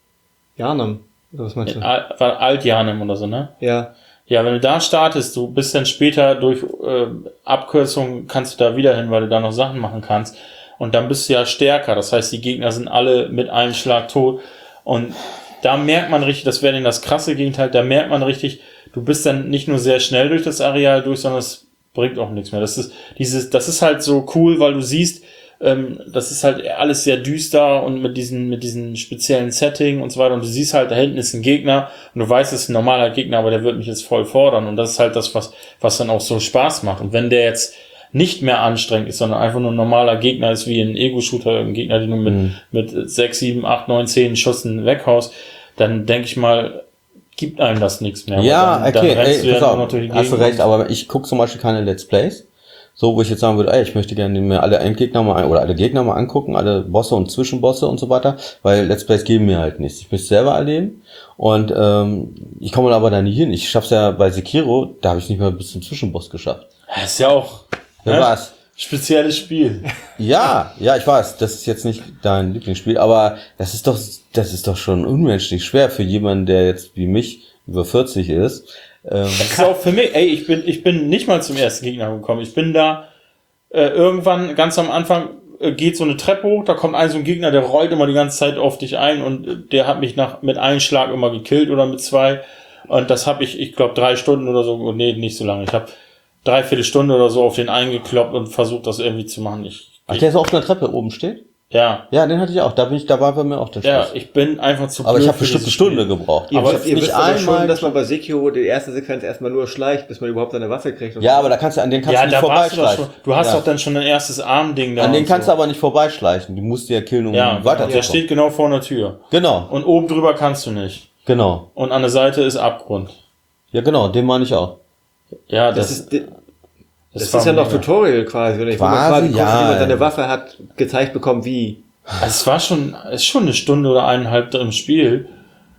Janam. Oder was meinst In du? Al- war Alt-Janem oder so, ne? Ja. Ja, wenn du da startest, du bist dann später durch äh, Abkürzung, kannst du da wieder hin, weil du da noch Sachen machen kannst. Und dann bist du ja stärker. Das heißt, die Gegner sind alle mit einem Schlag tot. Und da merkt man richtig, das wäre denn das krasse Gegenteil, da merkt man richtig, du bist dann nicht nur sehr schnell durch das Areal durch, sondern es bringt auch nichts mehr. Das ist dieses, das ist halt so cool, weil du siehst, ähm, das ist halt alles sehr düster und mit diesen, mit diesen speziellen Setting und so weiter. Und du siehst halt, da hinten ist ein Gegner und du weißt, es ist ein normaler Gegner, aber der wird mich jetzt voll fordern. Und das ist halt das, was, was dann auch so Spaß macht. Und wenn der jetzt nicht mehr anstrengend ist, sondern einfach nur ein normaler Gegner ist, wie ein Ego-Shooter, ein Gegner, den du mit, Mhm. mit sechs, sieben, acht, neun, zehn Schüssen weghaust, dann denke ich mal, gibt einem das nichts mehr. Ja, Weil dann, okay, dann rennst du ey, ja pass nur noch auf, durch die hast du Gegend recht, aber ich gucke zum Beispiel keine Let's Plays. So, wo ich jetzt sagen würde, ey, ich möchte gerne mir alle Endgegner mal, oder alle Gegner mal angucken, alle Bosse und Zwischenbosse und so weiter, weil Let's Plays geben mir halt nichts. Ich möchte es selber erleben und ähm, ich komme aber da nie hin. Ich schaff's ja bei Sekiro, da habe ich nicht mal bis zum Zwischenboss geschafft. Das ist ja auch Ja, ne? was? Spezielles Spiel. Ja, ja, ich weiß, das ist jetzt nicht dein Lieblingsspiel, aber das ist doch, das ist doch schon unmenschlich schwer für jemanden, der jetzt wie mich über vierzig ist. Ähm, Das ist auch für mich, ey, ich bin, ich bin nicht mal zum ersten Gegner gekommen. Ich bin da äh, irgendwann ganz am Anfang äh, geht so eine Treppe hoch, da kommt ein so ein Gegner, der rollt immer die ganze Zeit auf dich ein und äh, der hat mich nach mit einem Schlag immer gekillt oder mit zwei. Und das habe ich, ich glaube, drei Stunden oder so, nee, nicht so lange. Ich habe dreiviertel Stunde oder so auf den eingekloppt und versucht, das irgendwie zu machen. Ich, ach, ich der so auf einer Treppe oben steht? ja, Ja, den hatte ich auch. Da bin ich, da war bei mir auch der ja, Schluss. ich bin einfach zu Aber blöd ich habe für bestimmt eine dieses Stunde Spiel. gebraucht. Ihr, Aber wisst, ich ihr hab wisst aber schon, einmal- dass man bei Sekiro die erste Sequenz erstmal nur schleicht, bis man überhaupt seine Waffe kriegt. Und Ja, so. aber da kannst du an den kannst Ja, du nicht da warst du doch vorbeischleichen. schon. Du hast ja. doch dann schon ein erstes Armding da. An den und kannst so. du aber nicht vorbeischleichen. Du musst ja killen, um Ja, weiterzukommen. der steht genau vor der Tür. Genau, Und oben drüber kannst du nicht. genau. Und an der Seite ist Abgrund. Ja, genau, den meine ich auch. Ja, das, das, ist, das, das war ist ja noch mega. Tutorial quasi. Oder ich, wo man Quasi, quasi guckt, ja, wie man ey. seine Waffe hat, gezeigt bekommt, wie. Also es war schon, es ist schon eine Stunde oder eineinhalb im Spiel.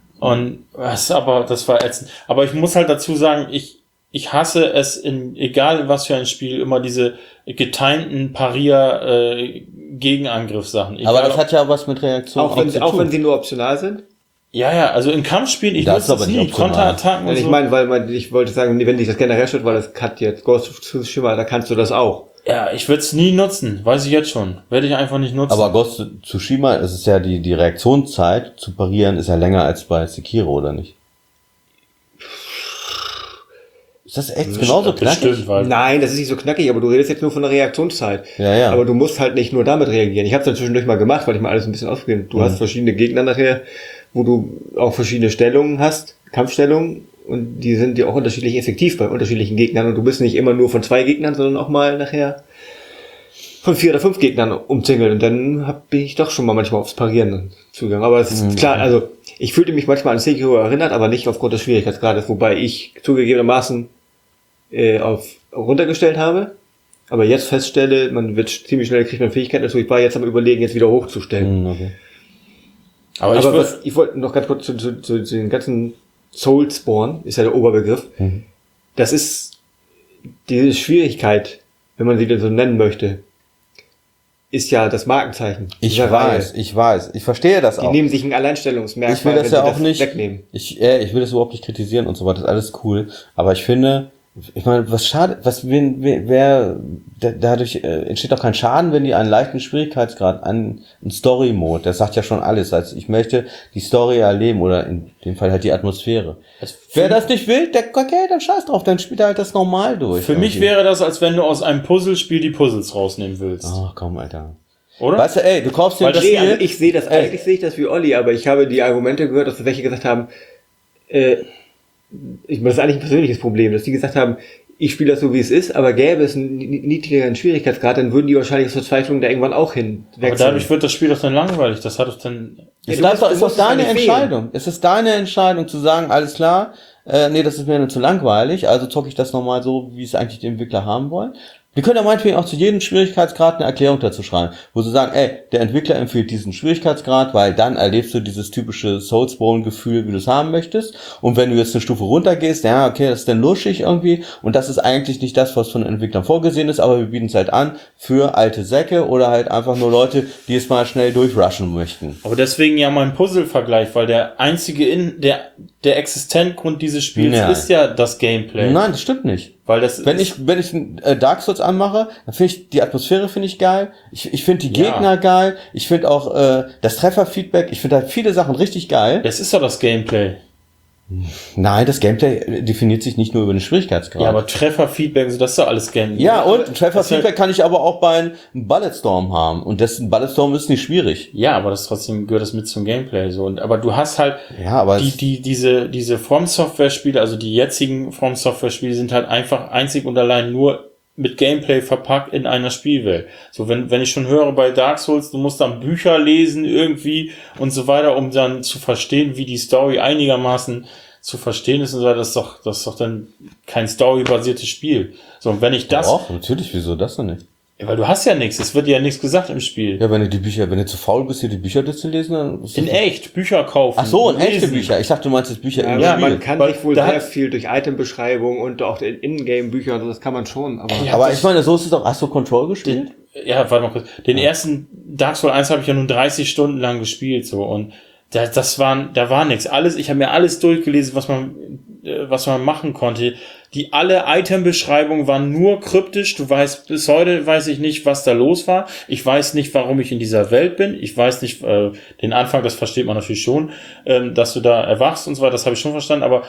Und was, aber das war ätzend. Aber ich muss halt dazu sagen, ich, ich hasse es in, egal in was für ein Spiel, immer diese getimten Parier, äh, Gegenangriffssachen. Egal, Aber das ob- hat ja was mit Reaktion Auch wenn, zu auch tun. wenn sie nur optional sind. ja, ja, also in Kampfspielen, ich Das ist nutze aber es nicht nie. optional. Konterattacken und Ich so. meine, weil man, ich wollte sagen, wenn dich das generell stört, weil das hat jetzt Ghost of Tsushima, da kannst du das auch. Ja, ich würde es nie nutzen, weiß ich jetzt schon. Werde ich einfach nicht nutzen. Aber Ghost of Tsushima, es ist ja die, die Reaktionszeit zu parieren, ist ja länger als bei Sekiro, oder nicht? Ist das echt genauso knackig? Bestimmt, weil Nein, das ist nicht so knackig, aber du redest jetzt nur von der Reaktionszeit. Ja, ja. Aber du musst halt nicht nur damit reagieren. Ich habe es dann zwischendurch mal gemacht, weil ich mal alles ein bisschen ausprobiert. Du Mhm. hast verschiedene Gegner nachher, wo du auch verschiedene Stellungen hast, Kampfstellungen, und die sind dir auch unterschiedlich effektiv bei unterschiedlichen Gegnern. Und du bist nicht immer nur von zwei Gegnern, sondern auch mal nachher von vier oder fünf Gegnern umzingelt. Und dann hab ich doch schon mal manchmal aufs Parieren zugegangen. Aber es ist Mhm. klar, also ich fühlte mich manchmal an Sekiro erinnert, aber nicht aufgrund des Schwierigkeitsgrades, wobei ich zugegebenermaßen äh, auf runtergestellt habe, aber jetzt feststelle, man wird ziemlich schnell, kriegt man Fähigkeiten dazu. Ich war jetzt am Überlegen, jetzt wieder hochzustellen. Hm, okay. aber ich aber würd, was, ich wollte noch ganz kurz zu, zu, zu, zu den ganzen Soulspawn, ist ja der Oberbegriff. Mhm. Das ist diese Schwierigkeit, wenn man sie denn so nennen möchte, ist ja das Markenzeichen. Ich dieser weiß, Reihe. ich weiß. Ich verstehe das Die auch. nehmen sich ein Alleinstellungsmerkmal, Ich will das wenn ja sie auch nicht wegnehmen. Ich, äh, ich will das überhaupt nicht kritisieren und so weiter. Das ist alles cool. Aber ich finde, ich meine, was schade, was wen, wer, wer da- dadurch äh, entsteht auch kein Schaden, wenn die einen leichten Schwierigkeitsgrad an einen Story-Mode, das sagt ja schon alles. Also ich möchte die Story erleben oder in dem Fall halt die Atmosphäre. es- Wer das nicht will, der, okay, dann scheiß drauf, dann spielt er halt das normal durch. für mich irgendwie. wäre das, als wenn du aus einem Puzzlespiel die Puzzles rausnehmen willst. Ach komm, Alter. Oder? Weißt du, ey, du kaufst dir Weil ein das Nee, Spiel. also ich sehe das, Ey. eigentlich sehe ich das wie Olli, aber ich habe die Argumente gehört, dass welche gesagt haben, äh, ich meine, das ist eigentlich ein persönliches Problem, dass die gesagt haben, ich spiele das so, wie es ist, aber gäbe es einen niedrigeren Schwierigkeitsgrad, dann würden die wahrscheinlich aus Verzweiflung da irgendwann auch hin wechseln. Aber dadurch wird das Spiel doch dann langweilig. Das hat doch dann... Es Ja, ist doch, ist doch deine es Entscheidung. Es ist deine Entscheidung zu sagen, alles klar, äh, nee, das ist mir dann zu langweilig, also zocke ich das nochmal so, wie es eigentlich die Entwickler haben wollen. Wir können ja meinetwegen auch zu jedem Schwierigkeitsgrad eine Erklärung dazu schreiben, wo sie sagen, ey, der Entwickler empfiehlt diesen Schwierigkeitsgrad, weil dann erlebst du dieses typische Soulsborne-Gefühl, wie du es haben möchtest. Und wenn du jetzt eine Stufe runtergehst, ja, okay, das ist dann luschig irgendwie. Und das ist eigentlich nicht das, was von den Entwicklern vorgesehen ist, aber wir bieten es halt an für alte Säcke oder halt einfach nur Leute, die es mal schnell durchrushen möchten. Aber deswegen ja mein Puzzle-Vergleich, weil der einzige, in der der Existenzgrund dieses Spiels Nein. ist ja das Gameplay. Nein, das stimmt nicht. Weil das Wenn ist, ich, wenn ich äh, Dark Souls anmache, dann finde ich die Atmosphäre finde ich geil. Ich, ich finde die Ja. Gegner geil. Ich finde auch äh, das Trefferfeedback. Ich finde halt viele Sachen richtig geil. das ist doch das Gameplay. Nein, das Gameplay definiert sich nicht nur über den Schwierigkeitsgrad. Ja, aber Treffer-Feedback, so das ist doch alles Gameplay. ja, und Trefferfeedback Das ist kann ich aber auch bei einem Bulletstorm haben. Und das Bulletstorm ist nicht schwierig. Ja, aber das trotzdem gehört das mit zum Gameplay so. Und aber du hast halt Ja, aber die es- die diese diese From Software Spiele, also die jetzigen From Software Spiele sind halt einfach einzig und allein nur mit Gameplay verpackt in einer Spielwelt. So wenn wenn ich schon höre bei Dark Souls, du musst dann Bücher lesen irgendwie und so weiter, um dann zu verstehen, wie die Story einigermaßen zu verstehen ist und so weiter, das ist doch das ist doch dann kein storybasiertes Spiel. So und wenn ich das, Doch, natürlich, wieso das denn nicht? ja, weil du hast ja nichts, es wird dir ja nichts gesagt im Spiel. Ja, wenn du die Bücher, wenn du zu faul bist, dir die Bücher durchzulesen, dann ist In das- echt, Bücher kaufen. Ach so, in echte lesen. Bücher. Ich dachte, du meinst jetzt Bücher Ja, im Ja, Spiel. man kann weil sich wohl da sehr hat- viel durch Itembeschreibung und auch in Ingame-Bücher und so, das kann man schon, aber Ja, aber das- ich meine, so ist es doch. Hast du Control gespielt? Ja, warte mal kurz. Den ersten Dark Souls eins habe ich ja nun dreißig Stunden lang gespielt, so, und da, das waren, da war nichts. Alles, ich habe mir alles durchgelesen, was man, äh, was man machen konnte. Die alle Item-Beschreibungen waren nur kryptisch. Du weißt, bis heute weiß ich nicht, was da los war. Ich weiß nicht, warum ich in dieser Welt bin. Ich weiß nicht, äh, den Anfang, das versteht man natürlich schon, ähm, dass du da erwachst und so weiter, das habe ich schon verstanden, aber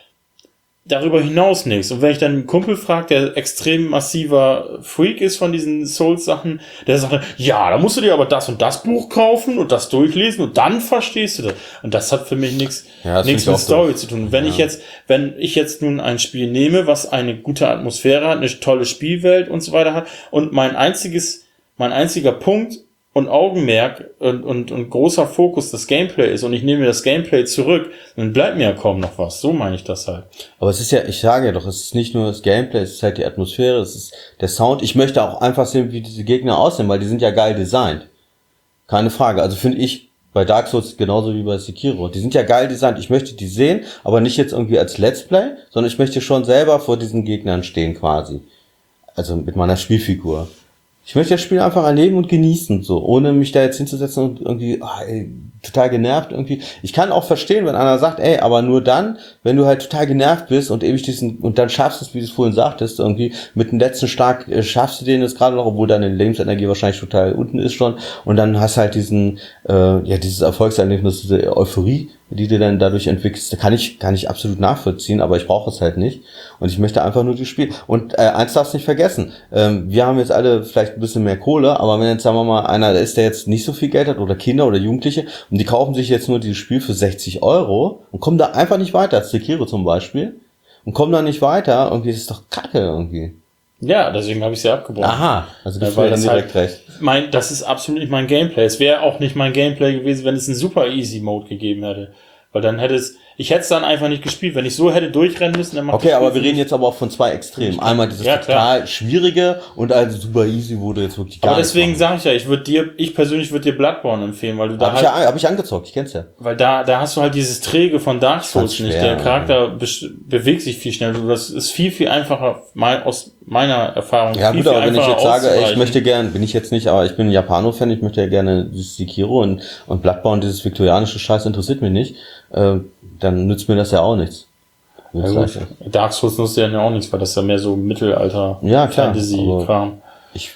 darüber hinaus nichts. Und wenn ich dann einen Kumpel frage, der extrem massiver Freak ist von diesen Souls-Sachen, der sagt dann, ja, da musst du dir aber das und das Buch kaufen und das durchlesen und dann verstehst du das. Und das hat für mich nichts, Ja, das nichts find mit ich auch Story doof. zu tun. Und wenn Ja. ich jetzt, wenn ich jetzt nun ein Spiel nehme, was eine gute Atmosphäre hat, eine tolle Spielwelt und so weiter hat und mein einziges, mein einziger Punkt und Augenmerk und, und, und großer Fokus das Gameplay ist und ich nehme mir das Gameplay zurück, dann bleibt mir ja kaum noch was. So meine ich das halt. Aber es ist ja, ich sage ja doch, es ist nicht nur das Gameplay, es ist halt die Atmosphäre, es ist der Sound. Ich möchte auch einfach sehen, wie diese Gegner aussehen, weil die sind ja geil designt. Keine Frage. Also finde ich bei Dark Souls genauso wie bei Sekiro. Die sind ja geil designt. Ich möchte die sehen, aber nicht jetzt irgendwie als Let's Play, sondern ich möchte schon selber vor diesen Gegnern stehen quasi. Also mit meiner Spielfigur. Ich möchte das Spiel einfach erleben und genießen, so, ohne mich da jetzt hinzusetzen und irgendwie ah, ey, total genervt irgendwie. Ich kann auch verstehen, wenn einer sagt, ey, aber nur dann, wenn du halt total genervt bist und ewig diesen, und dann schaffst du es, wie du es vorhin sagtest, irgendwie mit dem letzten Schlag äh, schaffst du den jetzt gerade noch, obwohl deine Lebensenergie wahrscheinlich total unten ist schon, und dann hast halt diesen, äh, ja, dieses Erfolgserlebnis, diese Euphorie, die du dann dadurch entwickelst, da kann ich, kann ich absolut nachvollziehen, aber ich brauche es halt nicht. Und ich möchte einfach nur die Spiel. Und äh, eins darfst du nicht vergessen, ähm, wir haben jetzt alle vielleicht ein bisschen mehr Kohle, aber wenn jetzt, sagen wir mal, einer ist, der jetzt nicht so viel Geld hat, oder Kinder oder Jugendliche, und die kaufen sich jetzt nur dieses Spiel für sechzig Euro und kommen da einfach nicht weiter, als Sekiro zum Beispiel, und kommen da nicht weiter, irgendwie ist es doch kacke irgendwie. Ja, deswegen habe ich sie abgebrochen. Aha, also Ja, gibst weil du dann es direkt halt- recht. Mein, das ist absolut nicht mein Gameplay. Es wäre auch nicht mein Gameplay gewesen, wenn es einen super easy Mode gegeben hätte. Weil dann hätte es, ich hätte es dann einfach nicht gespielt. Wenn ich so hätte durchrennen müssen, dann macht Okay, das aber Spiel wir für reden mich- jetzt aber auch von zwei Extremen. Einmal dieses Ja, klar. total schwierige und also super easy, wo du jetzt wirklich gar Aber nichts deswegen machen. sage ich ja, ich würde dir, ich persönlich würde dir Bloodborne empfehlen, weil du da Hab ich, halt, ja, hab ich angezockt, ich kenn's ja. weil da, da hast du halt dieses Träge von Dark Souls schwer, nicht. Der Charakter be- bewegt sich viel schneller. Du, das ist viel, viel einfacher, mal aus meiner Erfahrung. Ja viel, gut, viel aber wenn ich einfacher jetzt sage, ey, ich auszuweichen. möchte gern, bin ich jetzt nicht, aber ich bin ein Japano-Fan, ich möchte ja gerne dieses Sekiro und, und Bloodborne, dieses viktorianische Scheiß interessiert mich nicht, äh, dann nützt mir das ja auch nichts. Ja, gut. Dark Souls nutzt ja auch nichts, weil das ist ja mehr so Mittelalter, Ja, klar, Fantasy-Kram. Ich,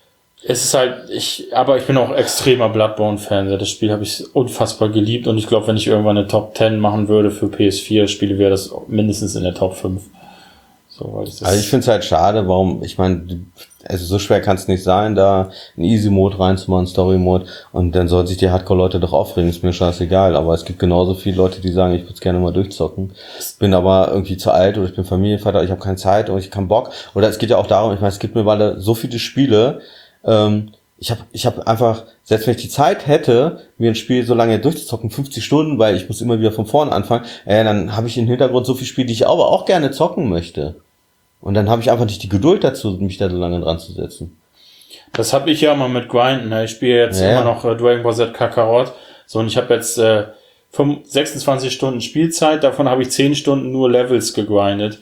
Es ist halt, ich, aber ich bin auch extremer Bloodborne-Fan. Das Spiel habe ich unfassbar geliebt und ich glaube, wenn ich irgendwann eine Top zehn machen würde für P S vier Spiele, wäre das mindestens in der Top fünf. So, weil das Also ich finde es halt schade, warum, ich meine, also so schwer kann es nicht sein, da einen Easy-Mode reinzumachen, Story-Mode, und dann sollen sich die Hardcore-Leute doch aufregen, ist mir scheißegal, aber es gibt genauso viele Leute, die sagen, ich würde es gerne mal durchzocken, bin aber irgendwie zu alt oder ich bin Familienvater, ich habe keine Zeit und ich habe keinen Bock, oder es geht ja auch darum, ich meine, es gibt mittlerweile so viele Spiele, ähm, ich habe ich hab einfach, selbst wenn ich die Zeit hätte, mir ein Spiel so lange durchzuzocken, fünfzig Stunden, weil ich muss immer wieder von vorne anfangen, äh, dann habe ich im Hintergrund so viele Spiele, die ich aber auch gerne zocken möchte. Und dann habe ich einfach nicht die Geduld dazu, mich da so lange dran zu setzen. Das habe ich ja mal mit Grinden. Ne? Ich spiele jetzt ja, immer noch äh, Dragon Ball Z Kakarot. So, und ich habe jetzt äh, sechsundzwanzig Stunden Spielzeit. Davon habe ich zehn Stunden nur Levels gegrindet.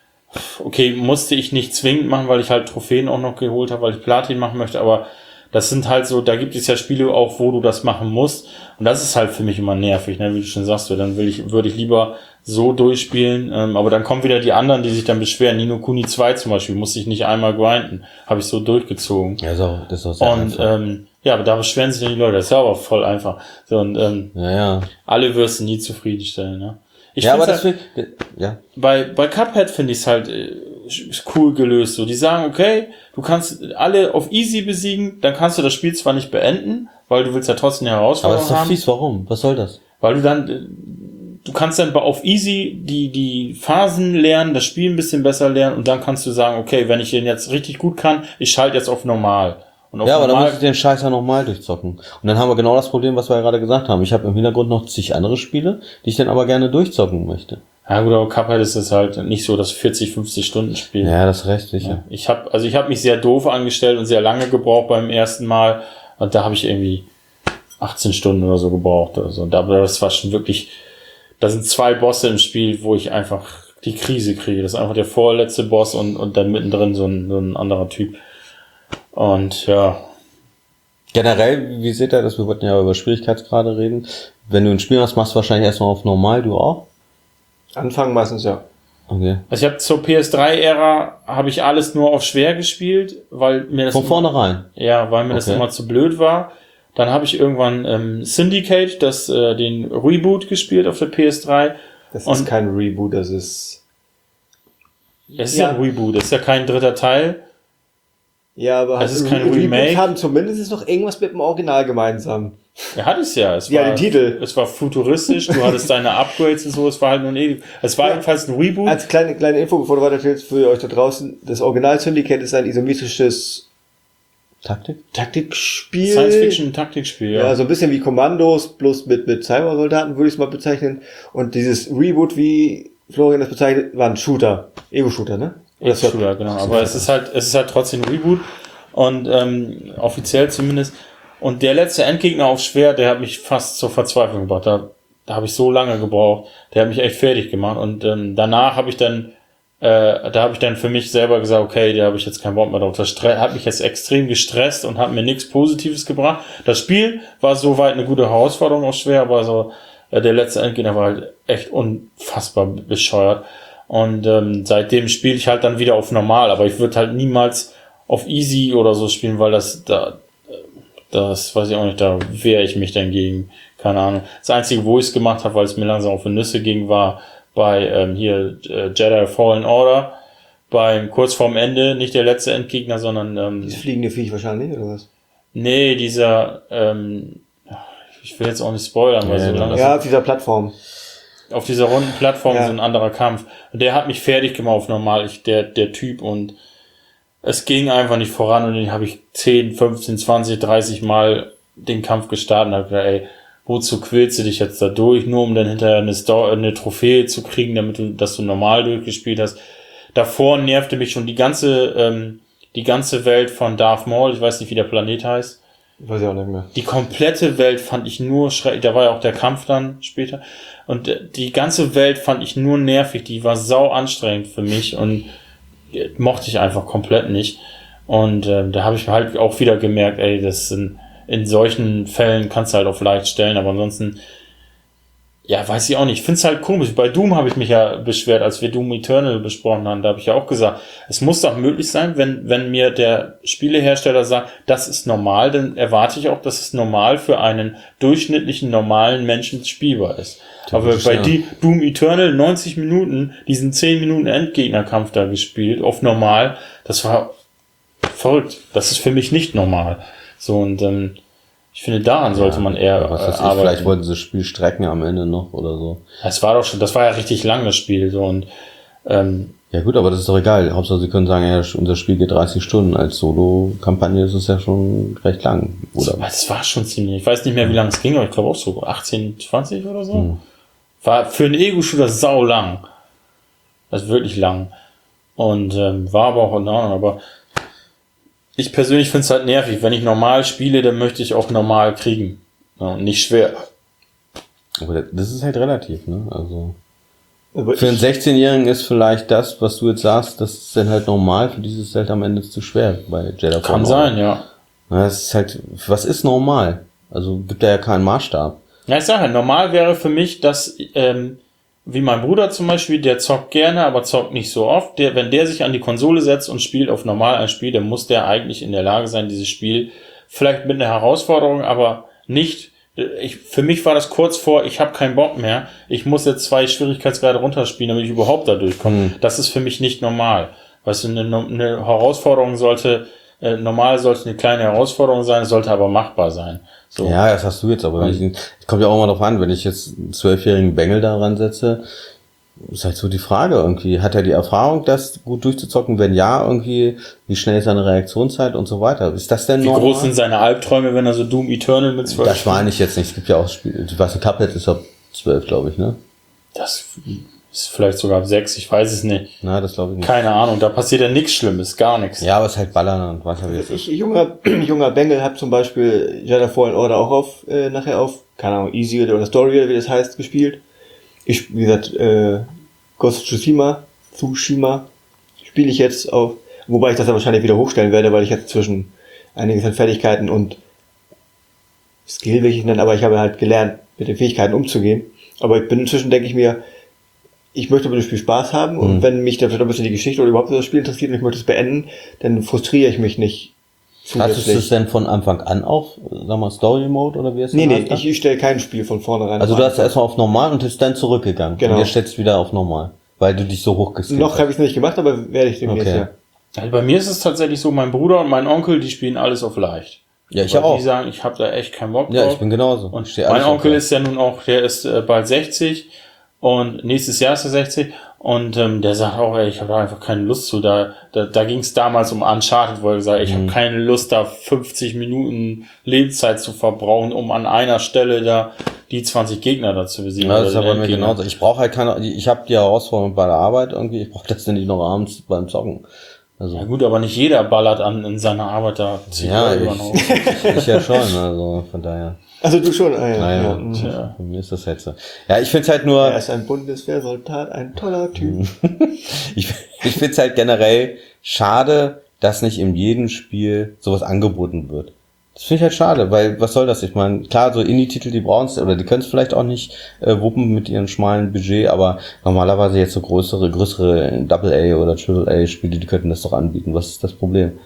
Okay, musste ich nicht zwingend machen, weil ich halt Trophäen auch noch geholt habe, weil ich Platin machen möchte. Aber das sind halt so, da gibt es ja Spiele auch, wo du das machen musst. Und das ist halt für mich immer nervig, ne? Wie du schon sagst. Dann will ich, würde ich lieber so durchspielen. Ähm, aber dann kommen wieder die anderen, die sich dann beschweren. Ni no Kuni zwei zum Beispiel, musste ich nicht einmal grinden. Habe ich so durchgezogen. Ja, so, das ist auch sehr Und einfach. ähm, ja, aber da beschweren sich dann die Leute. Das ist ja aber voll einfach. So, und ähm, Ja, ja. alle wirst du nie zufriedenstellen. Ne? Ich Ja, aber find's das halt, will, ja. bei, bei Cuphead finde ich es halt äh, cool gelöst. So, die sagen, okay, du kannst alle auf easy besiegen, dann kannst du das Spiel zwar nicht beenden, weil du willst ja trotzdem eine Aber das Herausforderung ist doch haben. fies, warum? Was soll das? Weil du dann, äh, du kannst dann auf easy die, die Phasen lernen, das Spiel ein bisschen besser lernen und dann kannst du sagen, okay, wenn ich den jetzt richtig gut kann, ich schalte jetzt auf normal. Und auf Ja, aber dann normal, muss ich den Scheiß ja nochmal durchzocken. Und dann haben wir genau das Problem, was wir ja gerade gesagt haben. Ich habe im Hintergrund noch zig andere Spiele, die ich dann aber gerne durchzocken möchte. ja gut, aber Cuphead ist es halt nicht so das vierzig, fünfzig Stunden Spiel. Ja, das ist recht, sicher. Ich habe also ich habe mich sehr doof angestellt und sehr lange gebraucht beim ersten Mal und da habe ich irgendwie achtzehn Stunden oder so gebraucht oder so. Und aber das war schon wirklich, da sind zwei Bosse im Spiel, wo ich einfach die Krise kriege. Das ist einfach der vorletzte Boss und und dann mittendrin so ein, so ein anderer Typ. Und ja, Generell, wie seht ihr das? Wir wollten ja über Schwierigkeitsgrade reden. Wenn du ein Spiel hast, machst du wahrscheinlich erstmal auf normal, du auch? Anfangen meistens, ja. Okay. also ich habe zur P S drei Ära habe ich alles nur auf schwer gespielt, weil mir das Von vornherein. Ja, weil mir das Okay. immer zu blöd war. Dann habe ich irgendwann ähm, Syndicate, das äh, den Reboot gespielt auf der P S drei. Das Und- ist kein Reboot, das ist... Es ist ja, Ja. ein Reboot, es ist ja kein dritter Teil. Ja, aber Es ist Re- kein Reboots Remake. haben zumindest noch irgendwas mit dem Original gemeinsam. Er hat es ja. Es Ja, war, den Titel. Es war futuristisch, du hattest deine Upgrades und so, es war halt nur ein Ewig. Es war Ja. jedenfalls ein Reboot. Als kleine, kleine Info, bevor du weiterstellst, für euch da draußen, das Original Syndicate ist ein isometrisches Taktik? Taktikspiel. Science-Fiction-Taktikspiel, ja. Ja, so ein bisschen wie Kommandos, bloß mit, mit Cybersoldaten, würde ich es mal bezeichnen. Und dieses Reboot, wie Florian das bezeichnet, war ein Shooter. Ego-Shooter, ne? Das ist Shooter, genau. Aber es ist halt, es ist halt trotzdem ein Reboot. Und ähm, offiziell zumindest. Und der letzte Endgegner auf schwer, der hat mich fast zur Verzweiflung gebracht. Da, da habe ich so lange gebraucht. Der hat mich echt fertig gemacht. Und ähm, danach habe ich dann, äh, da habe ich dann für mich selber gesagt, okay, da habe ich jetzt keinen Bock mehr drauf. Das Stre- hat mich jetzt extrem gestresst und hat mir nichts Positives gebracht. Das Spiel war soweit eine gute Herausforderung auf schwer, aber so äh, der letzte Endgegner war halt echt unfassbar bescheuert. Und ähm, seitdem spiele ich halt dann wieder auf normal. Aber ich würde halt niemals auf easy oder so spielen, weil das da, das weiß ich auch nicht, da wehre ich mich dann gegen, keine Ahnung. Das Einzige, wo ich es gemacht habe, weil es mir langsam auf die Nüsse ging, war bei ähm, hier äh, Jedi Fallen Order, beim kurz vorm Ende, nicht der letzte Endgegner, sondern ähm, Dieses fliegende Viech wahrscheinlich, oder was? nee, dieser ähm, ich will jetzt auch nicht spoilern, weil Ja, so ja. lange Ja, auf dieser Plattform. auf dieser runden Plattform Ja. so ein anderer Kampf. Und der hat mich fertig gemacht auf normal, ich, der, der Typ, und es ging einfach nicht voran und den habe ich zehn, fünfzehn, zwanzig, dreißig Mal den Kampf gestartet und habe gesagt, ey, wozu quälst du dich jetzt da durch, nur um dann hinterher eine, Sto- eine Trophäe zu kriegen, damit du, dass du normal durchgespielt hast. Davor nervte mich schon die ganze, ähm, die ganze Welt von Darth Maul, ich weiß nicht, wie der Planet heißt. Weiß ich auch nicht mehr. Die komplette Welt fand ich nur schrecklich. Da war ja auch der Kampf dann später. Und äh, die ganze Welt fand ich nur nervig. Die war sau anstrengend für mich und äh, mochte ich einfach komplett nicht. Und äh, da habe ich halt auch wieder gemerkt, ey, das sind, in solchen Fällen kannst du halt auf leicht stellen, aber ansonsten Ja, weiß ich auch nicht. Ich find's halt komisch. Bei Doom habe ich mich ja beschwert, als wir Doom Eternal besprochen haben. Da habe ich ja auch gesagt, es muss doch möglich sein, wenn wenn mir der Spielehersteller sagt, das ist normal, dann erwarte ich auch, dass es normal für einen durchschnittlichen, normalen Menschen spielbar ist. Aber bei ja. die Doom Eternal neunzig Minuten, diesen zehn Minuten Endgegnerkampf da gespielt, auf normal, das war verrückt. Das ist für mich nicht normal. So, und ähm, ich finde, daran sollte Ja, man eher was äh, weiß ich, arbeiten. vielleicht wollten sie das Spiel strecken am Ende noch oder so. Es war doch schon, das war ja richtig lang, das Spiel, so, und ähm, Ja gut, aber das ist doch egal. Hauptsache, sie können sagen, ja, unser Spiel geht dreißig Stunden. Als Solo-Kampagne ist es ja schon recht lang, oder? das war schon ziemlich, ich weiß nicht mehr, wie lange es ging, aber ich glaube auch so achtzehn, zwanzig oder so. Hm. War für einen Ego-Shooter sau lang. Das ist wirklich lang. Und ähm, war aber auch in Ordnung, aber ich persönlich finde es halt nervig. Wenn ich normal spiele, dann möchte ich auch normal kriegen. Ja, und nicht schwer. Aber das ist halt relativ, ne? Also Aber für einen ich, sechzehnjährigen ist vielleicht das, was du jetzt sagst, das ist dann halt normal. Für dieses ist halt am Ende zu schwer bei Jedi Kann Fallen sein, Order. ja. Na, das ist halt, was ist normal? Also gibt da ja keinen Maßstab. Ja, ich sage ja, normal wäre für mich, dass, ähm, wie mein Bruder zum Beispiel, der zockt gerne, aber zockt nicht so oft. Der, wenn der sich an die Konsole setzt und spielt auf normal ein Spiel, dann muss der eigentlich in der Lage sein, dieses Spiel vielleicht mit einer Herausforderung, aber nicht. Ich, für mich war das kurz vor, ich habe keinen Bock mehr. Ich muss jetzt zwei Schwierigkeitsgrade runterspielen, damit ich überhaupt da durchkomme. Hm. Das ist für mich nicht normal. Weißt du, eine, eine Herausforderung sollte, äh, normal sollte eine kleine Herausforderung sein, sollte aber machbar sein. So. Ja, das hast du jetzt, aber wenn ich, es kommt ja auch immer darauf an, wenn ich jetzt einen zwölfjährigen Bengel da ransetze, ist halt so die Frage irgendwie, hat er die Erfahrung, das gut durchzuzocken? Wenn ja, irgendwie, wie schnell ist seine Reaktionszeit und so weiter? Ist das denn Wie normal? groß sind seine Albträume, wenn er so Doom Eternal mit zwölf Das meine ich jetzt nicht. Es gibt ja auch Spiele, was ein Cuphead ist ab zwölf, glaube ich, ne? Das ist vielleicht sogar ab sechs, ich weiß es nicht. Na, das glaube ich nicht. Keine Ahnung, da passiert ja nichts Schlimmes, gar nichts. Ja, aber es ist halt Ballern und was habe ich jetzt. ich junger, junger Bengel hat zum Beispiel Jedi Fallen Order auch auf, äh, nachher auf, keine Ahnung, Easy oder Story oder wie das heißt, gespielt. Ich, wie gesagt, äh, Ghost of Tsushima, Tsushima spiele ich jetzt auf, wobei ich das dann wahrscheinlich wieder hochstellen werde, weil ich jetzt zwischen einiges an Fertigkeiten und Skill will ich ihn nennen, aber ich habe halt gelernt, mit den Fähigkeiten umzugehen. Aber ich bin inzwischen, denke ich mir, ich möchte mit dem Spiel Spaß haben und Mhm. wenn mich dann vielleicht ein bisschen die Geschichte oder überhaupt das Spiel interessiert und ich möchte es beenden, dann frustriere ich mich nicht Hattest du es denn von Anfang an auf, sag mal, Story Mode oder wie es Nee, denn nee, heißt? ich, ich stelle kein Spiel von vornherein. Also auf du hast an. erstmal auf normal und bist dann zurückgegangen. Genau. Und jetzt stellst du wieder auf normal, weil du dich so hochgeskillt Noch hast. habe ich es nicht gemacht, aber werde ich demnächst, Okay. ja. Also bei mir ist es tatsächlich so, mein Bruder und mein Onkel, die spielen alles auf leicht. Ja, ich Weil auch. Die sagen, ich habe da echt keinen Bock drauf. Ja, ich bin genauso. Und Ich steh mein alles Onkel auf. ist ja nun auch, der ist äh, bald sechzig und nächstes Jahr ist er sechzig und ähm, der sagt auch, ey, ich habe da einfach keine Lust zu. Da, da, da ging es damals um Uncharted, wo er gesagt hat, ich Mhm. habe keine Lust, da fünfzig Minuten Lebenszeit zu verbrauchen, um an einer Stelle da die zwanzig Gegner da zu besiegen. Ja, oder das ist den aber mir Endgegner. genauso. Ich brauche halt keine, ich habe die Herausforderung bei der Arbeit irgendwie, ich brauche das denn nicht noch abends beim Zocken. Also, Ja gut, aber nicht jeder ballert an in seiner Arbeit da. zieht ja, er über den Haufen. ich, ich ja schon, also von daher. Also du schon, ah, ja. Naja, ja. mhm. Tja. für mich ist das halt so. Ja, ich find's halt nur, Er ist ein Bundeswehrsoldat, ein toller Typ. ich, ich find's halt generell schade, dass nicht in jedem Spiel sowas angeboten wird. Das finde ich halt schade, weil was soll das? Ich meine, klar, so Indie-Titel, die brauchen's oder die können es vielleicht auch nicht äh, wuppen mit ihrem schmalen Budget, aber normalerweise jetzt so größere, größere Double-A oder Triple-A-Spiele, die könnten das doch anbieten. Was ist das Problem?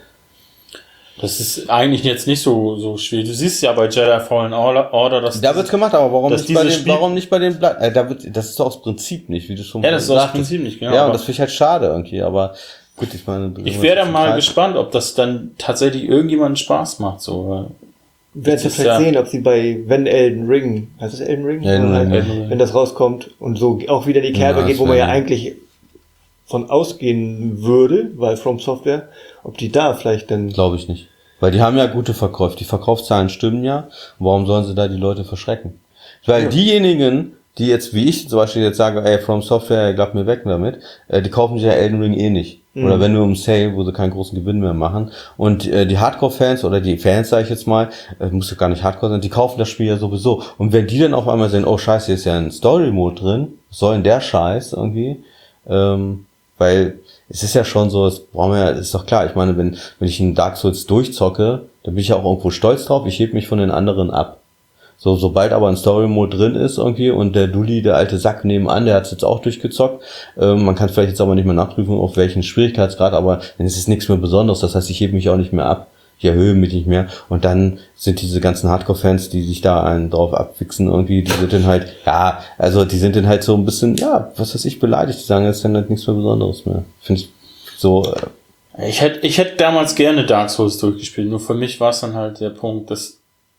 Das ist eigentlich jetzt nicht so, so schwierig. Du siehst ja bei Jedi Fallen Order, dass Da wird's gemacht, aber warum dass nicht bei dieses den, Spiel- warum nicht bei den Bla äh, da wird, das ist doch aus Prinzip nicht, wie du schon Ja, das ist aus sagtest. Prinzip nicht, genau. Ja, und aber das finde ich halt schade irgendwie, aber gut, ich meine, ich wäre da mal gespannt, ob das dann tatsächlich irgendjemandem Spaß macht, so. weil- Wir werden Das jetzt ist vielleicht ja- sehen, ob sie bei, wenn Elden Ring, heißt es Elden Ring? Elden Oder Ring, halt, ja. wenn das rauskommt und so auch wieder die Kerbe Ja, geht, das wo man wär- ja eigentlich von ausgehen würde, weil From Software, ob die da vielleicht dann, Glaube ich nicht. Weil die haben ja gute Verkäufe. Die Verkaufszahlen stimmen ja. Warum sollen sie da die Leute verschrecken? Weil Ja. diejenigen, die jetzt, wie ich zum Beispiel jetzt sage, ey, From Software, glaub mir weg damit, äh, die kaufen sich ja Elden Ring eh nicht. Mhm. Oder wenn nur im Sale, wo sie keinen großen Gewinn mehr machen. Und äh, die Hardcore-Fans oder die Fans, sage ich jetzt mal, äh, muss ja gar nicht Hardcore sein, die kaufen das Spiel ja sowieso. Und wenn die dann auf einmal sehen, oh scheiße, hier ist ja ein Story-Mode drin, was soll denn der Scheiß irgendwie? Ähm, weil es ist ja schon so, das brauchen wir ja, ist doch klar. Ich meine, wenn, wenn ich einen Dark Souls durchzocke, dann bin ich ja auch irgendwo stolz drauf, ich heb mich von den anderen ab. So, sobald aber ein Story-Mode drin ist irgendwie und der Dulli, der alte Sack nebenan, der hat es jetzt auch durchgezockt. Ähm, man kann vielleicht jetzt aber nicht mehr nachprüfen, auf welchen Schwierigkeitsgrad, aber dann ist es nichts mehr Besonderes. Das heißt, ich hebe mich auch nicht mehr ab. Ich erhöhe mich nicht mehr. Und dann sind diese ganzen Hardcore-Fans, die sich da einen drauf abwichsen irgendwie, die sind dann halt, ja, also die sind dann halt so ein bisschen, ja, was weiß ich, beleidigt. Die sagen, das ist dann halt nichts mehr Besonderes mehr. Finde ich so... Äh, Ich hätte ich hätte damals gerne Dark Souls durchgespielt, nur für mich war es dann halt der Punkt, dass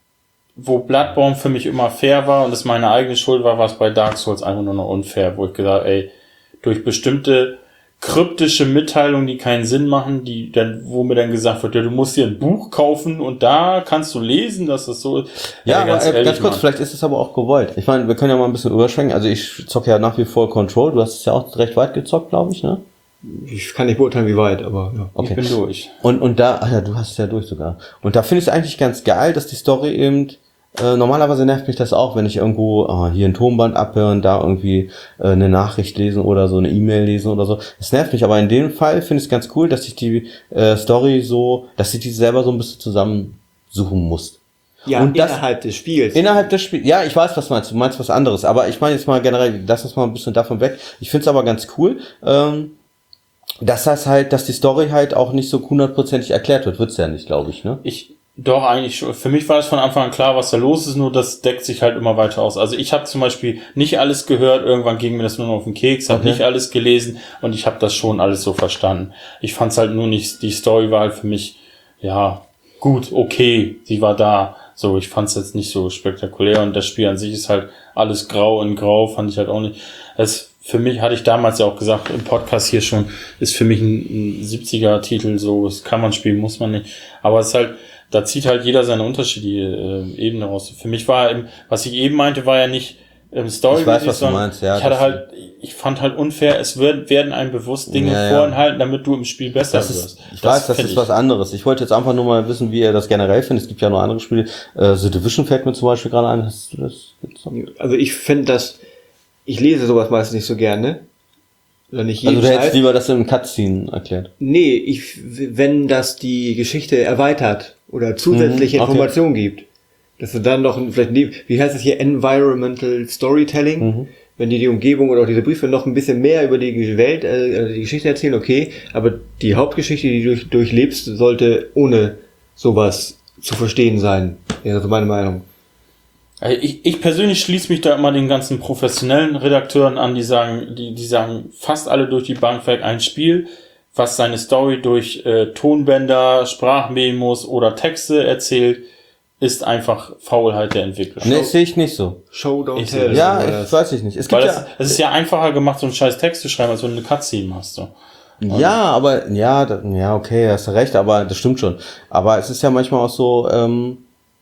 wo Bloodborne für mich immer fair war und es meine eigene Schuld war, war es bei Dark Souls einfach nur noch unfair, wo ich gesagt, ey, durch bestimmte kryptische Mitteilungen, die keinen Sinn machen, die dann, wo mir dann gesagt wird, ja, du musst dir ein Buch kaufen und da kannst du lesen, dass das so ist. Ja, ja, aber ganz, ehrlich, ganz kurz, Mann. Vielleicht ist es aber auch gewollt. Ich meine, wir können ja mal ein bisschen überschwenken. Also ich zocke ja nach wie vor Control. Du hast es ja auch recht weit gezockt, glaube ich, ne? Ich kann nicht beurteilen, wie weit, aber ja. Okay. Ich bin durch. Und und da, ach ja, du hast es ja durch sogar. Und da finde ich es eigentlich ganz geil, dass die Story eben Äh, normalerweise nervt mich das auch, wenn ich irgendwo ah, hier ein Tonband abhören, da irgendwie äh, eine Nachricht lesen oder so, eine E-Mail lesen oder so. Das nervt mich, aber in dem Fall finde ich es ganz cool, dass ich die äh, Story so, dass ich die selber so ein bisschen zusammensuchen muss. Ja, und das, innerhalb des Spiels. Innerhalb des Spiels. Ja, ich weiß, was du meinst. Du meinst was anderes. Aber ich meine jetzt mal generell, lass uns mal ein bisschen davon weg. Ich finde es aber ganz cool, ähm, dass das halt, dass die Story halt auch nicht so hundertprozentig erklärt wird. Wird's ja nicht, glaube ich, ne? Ich Doch, eigentlich schon. Für mich war es von Anfang an klar, was da los ist, nur das deckt sich halt immer weiter aus. Also ich habe zum Beispiel nicht alles gehört, irgendwann ging mir das nur noch auf den Keks, habe okay. nicht alles gelesen und ich habe das schon alles so verstanden. Ich fand es halt nur nicht, die Story war halt für mich, ja, gut, okay, sie war da. So, ich fand es jetzt nicht so spektakulär und das Spiel an sich ist halt alles grau in grau, fand ich halt auch nicht. Es Für mich, hatte ich damals ja auch gesagt, im Podcast hier schon, ist für mich ein, ein siebziger-Titel, so, das kann man spielen, muss man nicht. Aber es ist halt, da zieht halt jeder seine unterschiedliche äh, Ebene raus. Für mich war, eben, was ich eben meinte, war ja nicht ähm, Story. Ich weiß, was du meinst, ja. Ich hatte halt, ich fand halt unfair, es wird, werden einem bewusst Dinge ja, ja. vorenthalten, damit du im Spiel besser das wirst. Ist, ich das weiß, das ist ich. was anderes. Ich wollte jetzt einfach nur mal wissen, wie ihr das generell findet. Es gibt ja noch andere Spiele. Äh, The Division fällt mir zum Beispiel gerade ein. Hast du das gezockt? Also ich finde das, ich lese sowas meistens nicht so gerne. Oder nicht also du hättest lieber das im Cutscene erklärt? Nee, ich, wenn das die Geschichte erweitert oder zusätzliche mhm, okay. Informationen gibt, dass du dann noch vielleicht, wie heißt das hier, Environmental Storytelling, mhm. wenn die die Umgebung oder auch diese Briefe noch ein bisschen mehr über die Welt, äh, die Geschichte erzählen, okay, aber die Hauptgeschichte, die du durch, durchlebst, sollte ohne sowas zu verstehen sein. Ja, das ist meine Meinung. Ich, ich persönlich schließe mich da immer den ganzen professionellen Redakteuren an, die sagen, die, die sagen fast alle durch die Bank weg, ein Spiel, was seine Story durch äh, Tonbänder, Sprachmemos oder Texte erzählt, ist einfach Faulheit der Entwickler. Nee, sehe ich nicht so. Show don't ich tell. Ja, ich das. weiß ich nicht. Es gibt Weil ja, das, es ist ja einfacher gemacht, so einen scheiß Text zu schreiben, als wenn du eine Cutscene hast. So. Ja, aber, ja, da, ja, okay, hast du recht, aber das stimmt schon. Aber es ist ja manchmal auch so, ähm,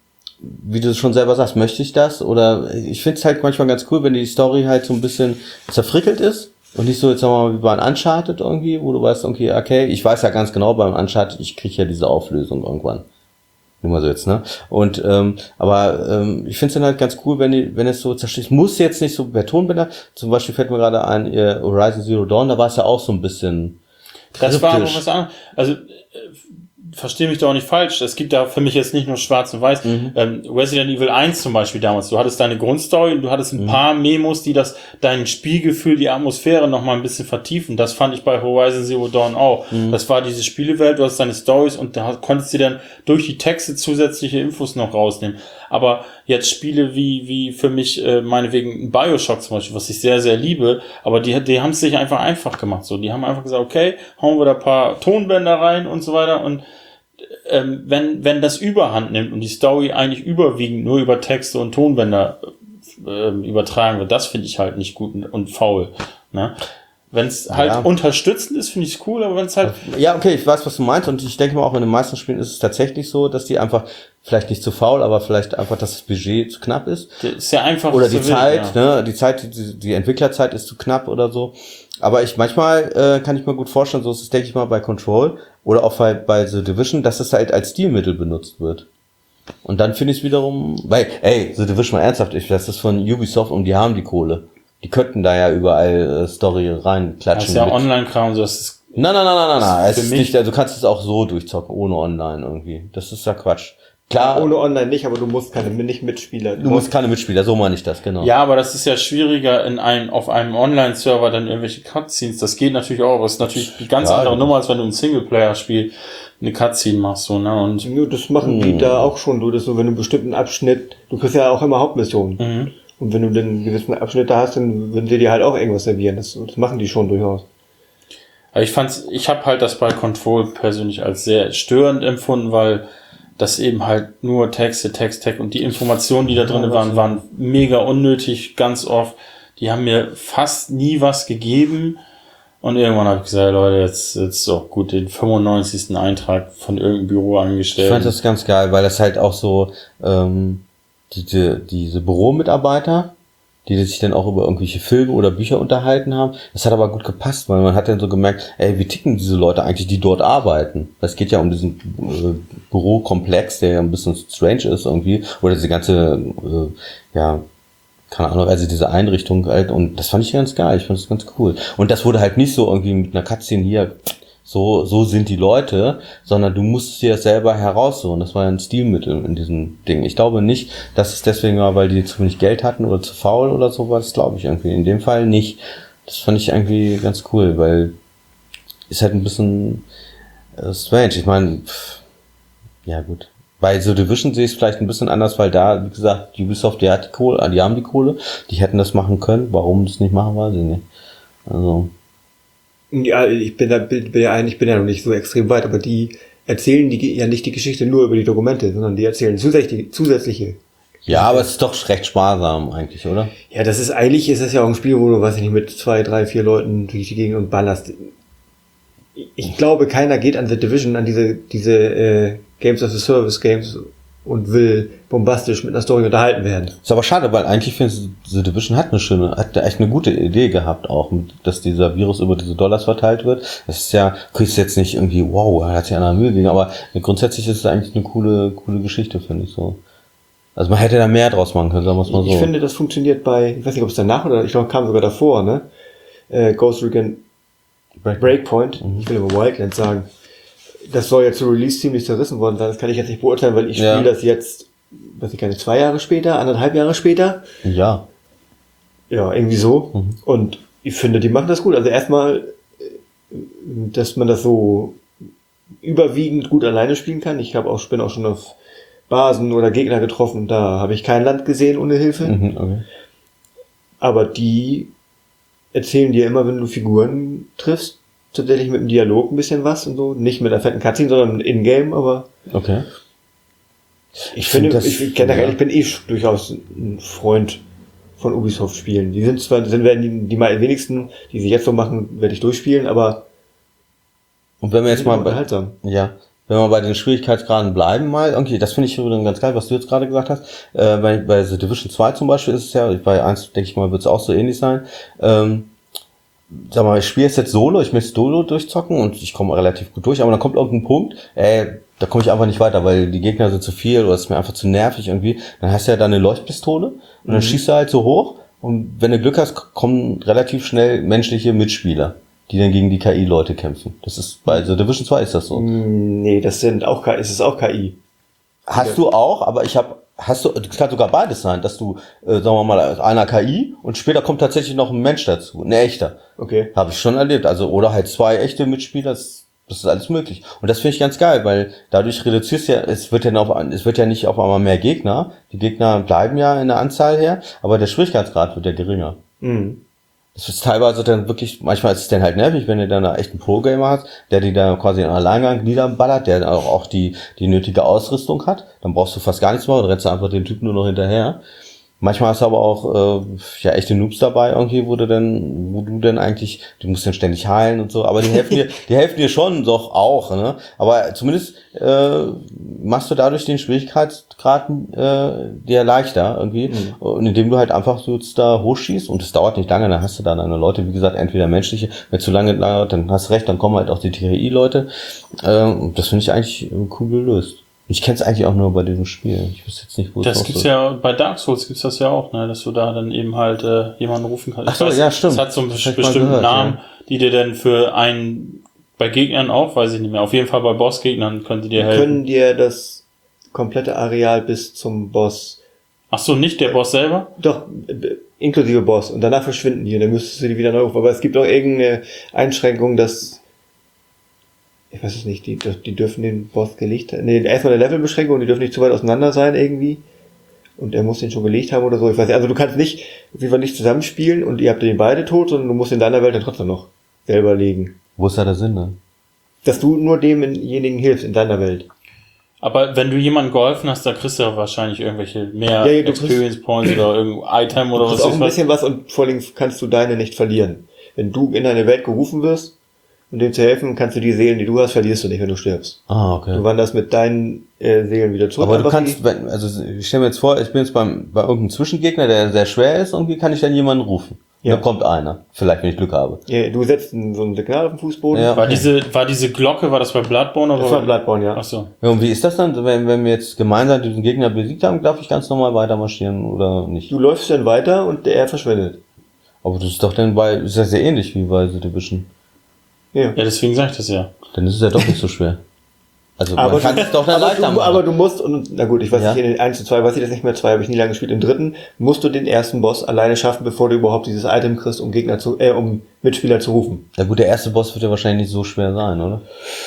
wie du schon selber sagst, möchte ich das? Oder ich finde es halt manchmal ganz cool, wenn die Story halt so ein bisschen zerfrickelt ist und nicht so, jetzt sagen wir mal, wie bei einem Uncharted irgendwie, wo du weißt, okay, okay, ich weiß ja ganz genau beim Uncharted, ich kriege ja diese Auflösung irgendwann. Nur mal so jetzt, ne? Und, ähm, aber ähm, ich finde es dann halt ganz cool, wenn die, wenn es so zersticht. Muss jetzt nicht so per Tonbänder, zum Beispiel fällt mir gerade ein, ihr Horizon Zero Dawn, da war es ja auch so ein bisschen Das war aber was anderes. Also, verstehe mich doch auch nicht falsch. Es gibt da für mich jetzt nicht nur schwarz und weiß. Mhm. Ähm, Resident Evil eins zum Beispiel damals. Du hattest deine Grundstory und du hattest ein mhm. paar Memos, die das, dein Spielgefühl, die Atmosphäre noch mal ein bisschen vertiefen. Das fand ich bei Horizon Zero Dawn auch. Mhm. Das war diese Spielewelt, du hast deine Stories und da konntest du dann durch die Texte zusätzliche Infos noch rausnehmen. Aber jetzt Spiele wie, wie für mich, äh, meinetwegen Bioshock zum Beispiel, was ich sehr, sehr liebe, aber die, die haben es sich einfach einfach gemacht. So, die haben einfach gesagt, okay, hauen wir da ein paar Tonbänder rein und so weiter und Ähm, wenn, wenn das Überhand nimmt und die Story eigentlich überwiegend nur über Texte und Tonbänder äh, übertragen wird, das finde ich halt nicht gut und, und faul. Ne? Wenn es halt ja. unterstützend ist, finde ich es cool, aber wenn es halt... Ja, okay, ich weiß, was du meinst und ich denke mal auch in den meisten Spielen ist es tatsächlich so, dass die einfach, vielleicht nicht zu faul, aber vielleicht einfach, dass das Budget zu knapp ist. Das ist ja einfach... Oder die Zeit, ja. ne, die Zeit, die, die Entwicklerzeit ist zu knapp oder so. Aber ich manchmal äh, kann ich mir gut vorstellen, so ist es, denke ich mal, bei Control oder auch bei, bei The Division, dass es halt als Stilmittel benutzt wird. Und dann finde ich es wiederum, weil, ey, The Division mal ernsthaft, ich, das ist von Ubisoft und die haben die Kohle. Die könnten da ja überall äh, Story reinklatschen. Das ist ja Online-Kram, so das ist... Nein, nein, nein, nein, nein, nein. Es ist nicht, also du kannst es auch so durchzocken, ohne online irgendwie. Das ist ja Quatsch. Klar, Ohne Online nicht, aber du musst keine nicht Mitspieler. du musst keine Mitspieler, so meine ich das, genau. Ja, aber das ist ja schwieriger in einem, auf einem Online-Server dann irgendwelche Cutscenes. Das geht natürlich auch, aber es ist natürlich eine ganz Ja, andere ja. Nummer, als wenn du ein Singleplayer-Spiel eine Cutscene machst, so, ne, und, Nur das machen die da auch schon so, dass du, wenn du einen bestimmten Abschnitt, du kriegst ja auch immer Hauptmissionen. mhm. Und wenn du dann einen gewissen Abschnitt da hast, dann würden sie dir halt auch irgendwas servieren. Das, das machen die schon durchaus. Aber ich fand's, ich habe halt das bei Control persönlich als sehr störend empfunden, weil das eben halt nur Texte, Text, Text und die Informationen, die da drin waren, waren mega unnötig, ganz oft. Die haben mir fast nie was gegeben. Und irgendwann habe ich gesagt, Leute, jetzt jetzt so gut, den fünfundneunzigsten Eintrag von irgendeinem Büro angestellt. Ich fand das ganz geil, weil das halt auch so ähm, diese diese Büromitarbeiter, die sich dann auch über irgendwelche Filme oder Bücher unterhalten haben. Das hat aber gut gepasst, weil man hat dann so gemerkt, ey, wie ticken diese Leute eigentlich, die dort arbeiten? Es geht ja um diesen äh, Bürokomplex, der ja ein bisschen strange ist irgendwie, oder diese ganze, äh, ja, keine Ahnung, also diese Einrichtung halt, und das fand ich ganz geil, ich fand das ganz cool. Und das wurde halt nicht so irgendwie mit einer Cutscene hier, so, so sind die Leute, sondern du musst dir das selber heraussuchen. Das war ja ein Stilmittel in diesem Ding. Ich glaube nicht, dass es deswegen war, weil die zu wenig Geld hatten oder zu faul oder sowas, glaube ich irgendwie. In dem Fall nicht. Das fand ich irgendwie ganz cool, weil ist halt ein bisschen äh, strange. Ich meine, ja gut. Bei The Division sehe ich es vielleicht ein bisschen anders, weil da, wie gesagt, Ubisoft, die hat die Kohle, die haben die Kohle, die hätten das machen können. Warum das nicht machen, weiß ich nicht. Also Ja, ich bin da, bin ja eigentlich, bin ja noch nicht so extrem weit, aber die erzählen die ja nicht die Geschichte nur über die Dokumente, sondern die erzählen zusätzliche, zusätzliche. ja, aber es ist doch recht sparsam eigentlich, oder? Ja, das ist eigentlich, ist das ja auch ein Spiel, wo du, weiß ich nicht, mit zwei, drei, vier Leuten durch die Gegend und ballerst. Ich glaube, keiner geht an The Division, an diese, diese, äh, Games of the Service Games und will bombastisch mit einer Story unterhalten werden. Ist aber schade, weil eigentlich finde ich, The Division hat eine schöne, hat echt eine gute Idee gehabt auch, dass dieser Virus über diese Dollars verteilt wird. Das ist ja, kriegst jetzt nicht irgendwie, wow, er hat sich an der Mühe gegeben, aber grundsätzlich ist es eigentlich eine coole, coole Geschichte, finde ich so. Also man hätte da mehr draus machen können, sagen wir es mal so. Ich finde, das funktioniert bei, ich weiß nicht, ob es danach oder, ich glaube, kam sogar davor, ne? Äh, Ghost Recon Breakpoint, mhm. Ich will aber Wildlands sagen. Das soll ja zu Release ziemlich zerrissen worden sein. Das kann ich jetzt nicht beurteilen, weil ich spiele ja. das jetzt, weiß ich gar nicht, zwei Jahre später, anderthalb Jahre später. Ja. Ja, irgendwie so. Mhm. Und ich finde, die machen das gut. Also erstmal, dass man das so überwiegend gut alleine spielen kann. Ich habe auch, bin auch schon auf Basen oder Gegner getroffen. Da habe ich kein Land gesehen ohne Hilfe. Mhm, okay. Aber die erzählen dir immer, wenn du Figuren triffst, tatsächlich mit dem Dialog ein bisschen was und so. Nicht mit einer fetten Cutscene, sondern in-game, aber okay. ich, ich finde, find das, ich, generell, ja. ich bin eh durchaus ein Freund von Ubisoft-Spielen. Die sind zwar, sind werden die, die mal wenigsten, die sie jetzt so machen, werde ich durchspielen, aber und wenn wir jetzt mal bei, unterhaltsam. ja, wenn wir bei den Schwierigkeitsgraden bleiben mal, okay, das finde ich übrigens ganz geil, was du jetzt gerade gesagt hast. Äh, bei, bei The Division zwei zum Beispiel ist es ja, bei eins denke ich mal, wird es auch so ähnlich sein. Ähm, Sag mal, ich spiele jetzt jetzt Solo, ich möchte Solo durchzocken und ich komme relativ gut durch, aber dann kommt irgendein Punkt, ey, da komme ich einfach nicht weiter, weil die Gegner sind zu viel oder es ist mir einfach zu nervig irgendwie. Dann hast du ja da eine Leuchtpistole und dann mhm. schießt du halt so hoch und wenn du Glück hast, kommen relativ schnell menschliche Mitspieler, die dann gegen die K I-Leute kämpfen. Das ist bei The Division zwei ist das so. Nee, das sind auch K I, es ist auch K I. Hast ja. du auch, aber ich habe Hast du, das kann sogar beides sein, dass du, äh, sagen wir mal, einer K I und später kommt tatsächlich noch ein Mensch dazu, ein echter. Okay. Habe ich schon erlebt. Also, oder halt zwei echte Mitspieler, das, das ist alles möglich. Und das finde ich ganz geil, weil dadurch reduzierst ja, es wird ja noch, es wird ja nicht auf einmal mehr Gegner. Die Gegner bleiben ja in der Anzahl her, aber der Schwierigkeitsgrad wird ja geringer. Mhm. Das ist teilweise dann wirklich, manchmal ist es dann halt nervig, wenn du dann einen echten Pro-Gamer hast, der die da quasi in Alleingang niederballert, der auch, auch die, die nötige Ausrüstung hat. Dann brauchst du fast gar nichts mehr, dann rennst du einfach den Typen nur noch hinterher. Manchmal hast du aber auch, äh, ja, echte Noobs dabei irgendwie, wo du denn, wo du denn eigentlich, du musst dann ständig heilen und so, aber die helfen dir, die helfen dir schon doch auch, ne? Aber zumindest, äh, machst du dadurch den Schwierigkeitsgrad, äh, dir leichter irgendwie, mhm. und indem du halt einfach so jetzt da hochschießt und es dauert nicht lange, dann hast du da deine Leute, wie gesagt, entweder menschliche, wenn zu lange dauert, dann hast du recht, dann kommen halt auch die T I I-Leute, äh, das finde ich eigentlich cool gelöst. Ich kenne es eigentlich auch nur bei diesem Spiel. Ich wüsste jetzt nicht, wo es Das gibt's so. Ja, bei Dark Souls gibt's das ja auch, ne, dass du da dann eben halt äh, jemanden rufen kannst. Ach so, ja, stimmt. Das hat so einen bestimmten gehört, Namen, ja. Die dir dann für einen, bei Gegnern auch, weiß ich nicht mehr, auf jeden Fall bei Bossgegnern können die dir helfen. Können dir das komplette Areal bis zum Boss. Ach so, nicht der Boss selber? Doch, äh, inklusive Boss. Und danach verschwinden die und dann müsstest du die wieder neu rufen. Aber es gibt auch irgendeine Einschränkung, dass, ich weiß es nicht, die, die dürfen den Boss gelegt haben. Nee, erstmal eine Levelbeschränkung, die dürfen nicht zu weit auseinander sein irgendwie. Und er muss den schon gelegt haben oder so. Ich weiß nicht. Also du kannst nicht, auf jeden Fall nicht zusammenspielen und ihr habt den beide tot, sondern du musst in deiner Welt dann trotzdem noch selber legen. Wo ist da der Sinn dann? Dass du nur demjenigen hilfst in deiner Welt. Aber wenn du jemandem geholfen hast, da kriegst du ja wahrscheinlich irgendwelche mehr Ja, ja, du Experience kriegst- Points oder irgendein Item oder Du was kriegst auch ist ein was. bisschen was und vor allem kannst du deine nicht verlieren. Wenn du in eine Welt gerufen wirst, um dem zu helfen, kannst du die Seelen, die du hast, verlierst du nicht, wenn du stirbst. Ah, okay. Du wanderst mit deinen äh, Seelen wieder zurück. Aber du einfach kannst, wenn, also ich stell mir jetzt vor, ich bin jetzt beim, bei irgendeinem Zwischengegner, der sehr schwer ist, und wie kann ich dann jemanden rufen? Ja. Da kommt einer. Vielleicht, wenn ich Glück habe. die, ja, du setzt ein, so ein Signal auf den Fußboden. Ja. War diese, war diese Glocke, war das bei Bloodborne oder? Das war Bloodborne, ja. Ach so. Ja, und wie ist das dann, wenn, wenn wir jetzt gemeinsam diesen Gegner besiegt haben, darf ich ganz normal weiter marschieren oder nicht? Du läufst dann weiter und er verschwindet. Aber das ist doch dann bei, ist ja sehr ähnlich wie bei The Division. Ja. Ja, deswegen sag ich das ja. Dann ist es ja doch nicht so schwer. Also Aber, man kann du, es doch dann aber, leichter du, machen. aber du musst, und na gut, ich weiß Ja. nicht, in den eins und zwei weiß ich das nicht mehr, zwei habe ich nie lange gespielt, im dritten musst du den ersten Boss alleine schaffen, bevor du überhaupt dieses Item kriegst, um Gegner zu, äh, um Mitspieler zu rufen. Ja gut, der erste Boss wird ja wahrscheinlich nicht so schwer sein, oder?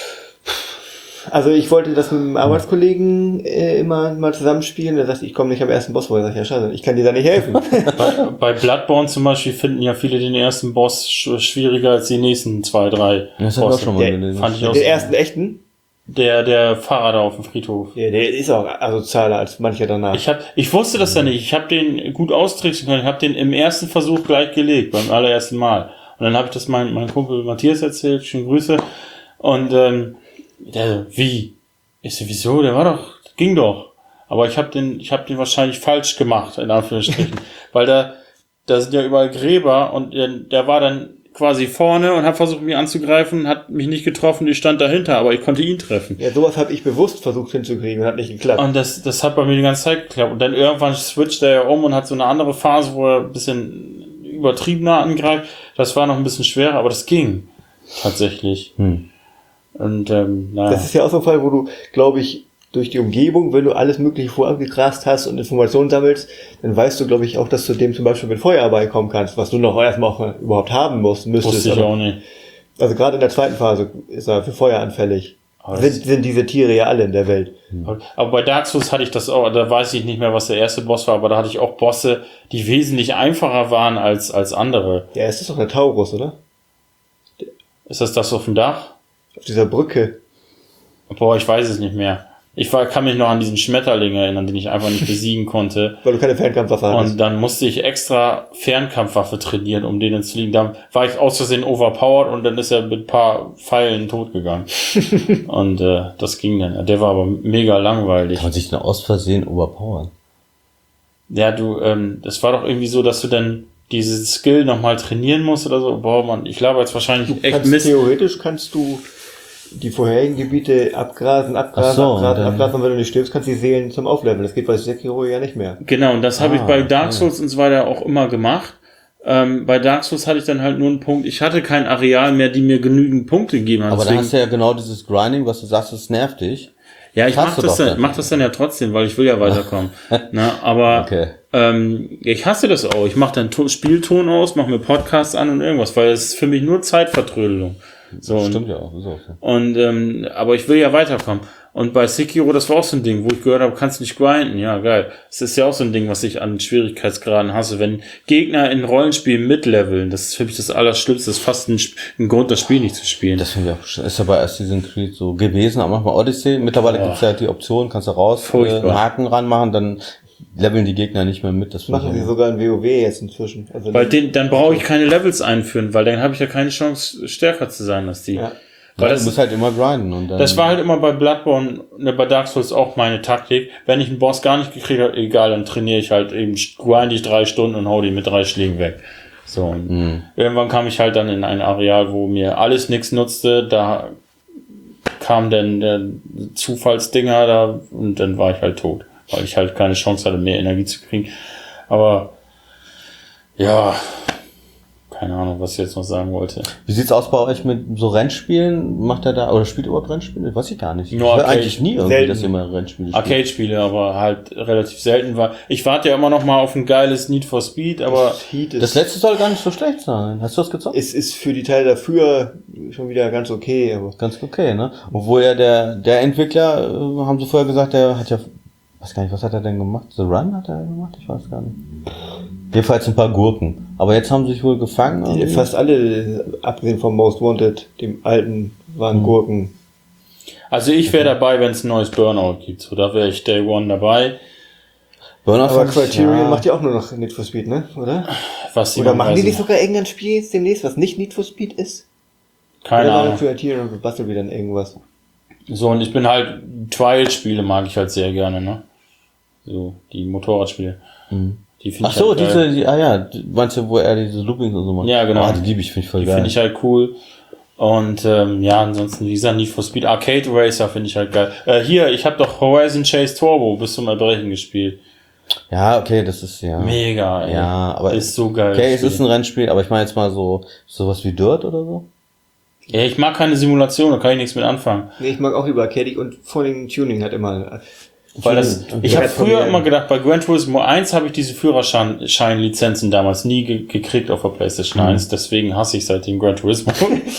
Also ich wollte das mit einem Arbeitskollegen äh, immer mal zusammenspielen, der sagt, ich komme nicht am ersten Boss vor, ich sag, ja scheiße, ich kann dir da nicht helfen. Bei, bei Bloodborne zum Beispiel finden ja viele den ersten Boss sch schwieriger als die nächsten zwei, drei. Das hab ich auch Bosse. schon mal Der- gelesen. Fand ich auch Den so. ersten echten, Der, der Fahrer da auf dem Friedhof. ja, der ist auch asozialer als mancher danach. Ich hab, ich wusste das ja nicht. Ich habe den gut austricksen können. Ich habe den im ersten Versuch gleich gelegt, beim allerersten Mal. Und dann habe ich das meinem mein Kumpel Matthias erzählt. Schöne Grüße. Und ähm, der, wie? Ich so, wieso? Der war doch, ging doch. Aber ich habe den, ich habe den wahrscheinlich falsch gemacht, in Anführungsstrichen, weil da, da sind ja überall Gräber und der, der war dann quasi vorne und hat versucht, mich anzugreifen, hat mich nicht getroffen. Ich stand dahinter, aber ich konnte ihn treffen. Ja, sowas habe ich bewusst versucht hinzukriegen und hat nicht geklappt. Und das, das hat bei mir die ganze Zeit geklappt. Und dann irgendwann switcht er ja um und hat so eine andere Phase, wo er ein bisschen übertriebener angreift. Das war noch ein bisschen schwerer, aber das ging tatsächlich. Hm. Und ähm, naja. Das ist ja auch so ein Fall, wo du, glaube ich, durch die Umgebung, wenn du alles Mögliche vorabgegrast hast und Informationen sammelst, dann weißt du, glaube ich, auch, dass du dem zum Beispiel mit Feuerball kommen kannst, was du noch erstmal auch überhaupt haben musst, müsstest. wusste ich Aber- auch nicht. Also gerade in der zweiten Phase ist er für Feuer anfällig. Aber das- Sind, sind diese Tiere ja alle in der Welt. Aber bei Dark Souls hatte ich das auch, da weiß ich nicht mehr, was der erste Boss war, aber da hatte ich auch Bosse, die wesentlich einfacher waren als, als andere. Ja, es ist doch der Taurus, oder? Ist das das auf dem Dach? Auf dieser Brücke. Boah, ich weiß es nicht mehr. Ich war, kann mich noch an diesen Schmetterling erinnern, den ich einfach nicht besiegen konnte. Weil du keine Fernkampfwaffe hattest. Und dann musste ich extra Fernkampfwaffe trainieren, um denen zu liegen. Dann war ich aus Versehen overpowered und dann ist er mit ein paar Pfeilen tot gegangen. Und äh, das ging dann. Der war aber mega langweilig. Kann man sich denn aus Versehen overpowern? Ja, du, ähm, das war doch irgendwie so, dass du dann diese Skill nochmal trainieren musst oder so. Boah, Mann, ich glaube jetzt wahrscheinlich echt kannst, Mist. theoretisch kannst du die vorherigen Gebiete abgrasen, abgrasen, Ach so, abgrasen, dann- abgrasen, und wenn du nicht stirbst, kannst du die Seelen zum Aufleveln. Das geht bei Sekiro ja nicht mehr. Genau, und das habe ich Ah, bei Dark okay. Souls und so weiter auch immer gemacht. Ähm, bei Dark Souls hatte ich dann halt nur einen Punkt. Ich hatte kein Areal mehr, die mir genügend Punkte gegeben haben. Aber dann Deswegen- hast du ja genau dieses Grinding, was du sagst, das nervt dich. Ja, ich Das mach hast du das, doch dann, dann. mach das dann ja trotzdem, weil ich will ja weiterkommen. Na, aber Okay. ähm, ich hasse das auch. Ich mache dann to- Spielton aus, mache mir Podcasts an und irgendwas, weil es ist für mich nur Zeitvertrödelung. So, und, Stimmt ja auch. Ist auch so. und ähm, aber ich will ja weiterkommen. Und bei Sekiro, das war auch so ein Ding, wo ich gehört habe, kannst nicht grinden. Ja, geil. Das ist ja auch so ein Ding, was ich an Schwierigkeitsgraden hasse. Wenn Gegner in Rollenspielen mitleveln, das ist für mich das Allerschlimmste. Das ist fast ein, Sp- ein Grund, das Spiel nicht zu spielen. Das finde ich auch, sch- ist ja bei Assassin's Creed so gewesen, aber manchmal Odyssey. Mittlerweile Boah. gibt's ja die Option, kannst du raus, äh, Furchtbar. einen Haken ranmachen, dann leveln die Gegner nicht mehr mit. Das finde Machen ich sie auch- sogar in WoW jetzt inzwischen. Also Weil den, dann brauche ich keine Levels einführen, weil dann habe ich ja keine Chance, stärker zu sein als die. Ja. Weil Weil du das, musst halt immer grinden. Und dann, das war halt immer bei Bloodborne, ne, bei Dark Souls auch meine Taktik. Wenn ich einen Boss gar nicht gekriegt habe, egal, dann trainiere ich halt eben, grind ich drei Stunden und hau die mit drei Schlägen weg. So, und Mhm. irgendwann kam ich halt dann in ein Areal, wo mir alles nichts nutzte. Da kam dann der Zufallsdinger da und dann war ich halt tot, weil ich halt keine Chance hatte, mehr Energie zu kriegen. Aber ja, keine Ahnung, was ich jetzt noch sagen wollte. Wie sieht's aus bei euch mit so Rennspielen? Macht er da, oder spielt ihr überhaupt Rennspiele? Weiß ich gar nicht. Nur ich höre Arcade. eigentlich nie irgendwie, Selten. dass ihr immer Rennspiele spielt. Arcade-Spiele, aber halt relativ selten, weil ich warte ja immer noch mal auf ein geiles Need for Speed, aber Heat Das ist, letzte soll gar nicht so schlecht sein. Hast du das gezockt? es ist für die Teile dafür schon wieder ganz okay, aber Ganz okay, ne? Obwohl ja der, der Entwickler, äh, haben sie vorher gesagt, der hat ja, weiß gar nicht, was hat er denn gemacht? The Run hat er gemacht? Ich weiß gar nicht. Jedenfalls ein paar Gurken. Aber jetzt haben sie sich wohl gefangen. die, irgendwie. fast alle, abgesehen vom Most Wanted, dem alten, waren Mhm. Gurken. also ich wäre dabei, wenn es ein neues Burnout gibt. So, da wäre ich Day One dabei. Burnout Aber fand ich- Criterion ja. macht ja auch nur noch Need for Speed, ne? Oder? Was sie Oder noch machen die weiß nicht ich- sogar irgendein Spiel jetzt demnächst, was nicht Need for Speed ist? Keine Oder Ahnung. Criterion bastelt wieder irgendwas. So, und ich bin halt, Trial-Spiele mag ich halt sehr gerne, ne? So, die Motorradspiele. Mhm. Die finde Ach ich so, halt geil. diese, die, ah ja, die- meinst du, wo er diese Loopings und so macht? Ja, genau. Ah, die liebe ich, finde ich voll Die geil. finde ich halt cool. Und ähm, ja, ansonsten, wie gesagt, Need for Speed Arcade Racer finde ich halt geil. Äh, hier, ich habe doch Horizon Chase Turbo bis zum Erbrechen gespielt. Ja, okay, das ist ja. Mega, ey. Ja, aber ist so geil. Okay, das es ist Spiel. ein Rennspiel, aber ich meine jetzt mal so sowas wie Dirt oder so. Ja, ich mag keine Simulation, da kann ich nichts mit anfangen. Nee, ich mag auch lieber Arcade und vor allem Tuning hat immer. Weil das, Okay. ich habe Red von früher mir. immer gedacht, bei Gran Turismo eins habe ich diese Führerschein-Lizenzen damals nie ge gekriegt auf der PlayStation Mhm. eins, deswegen hasse ich seitdem Gran Turismo.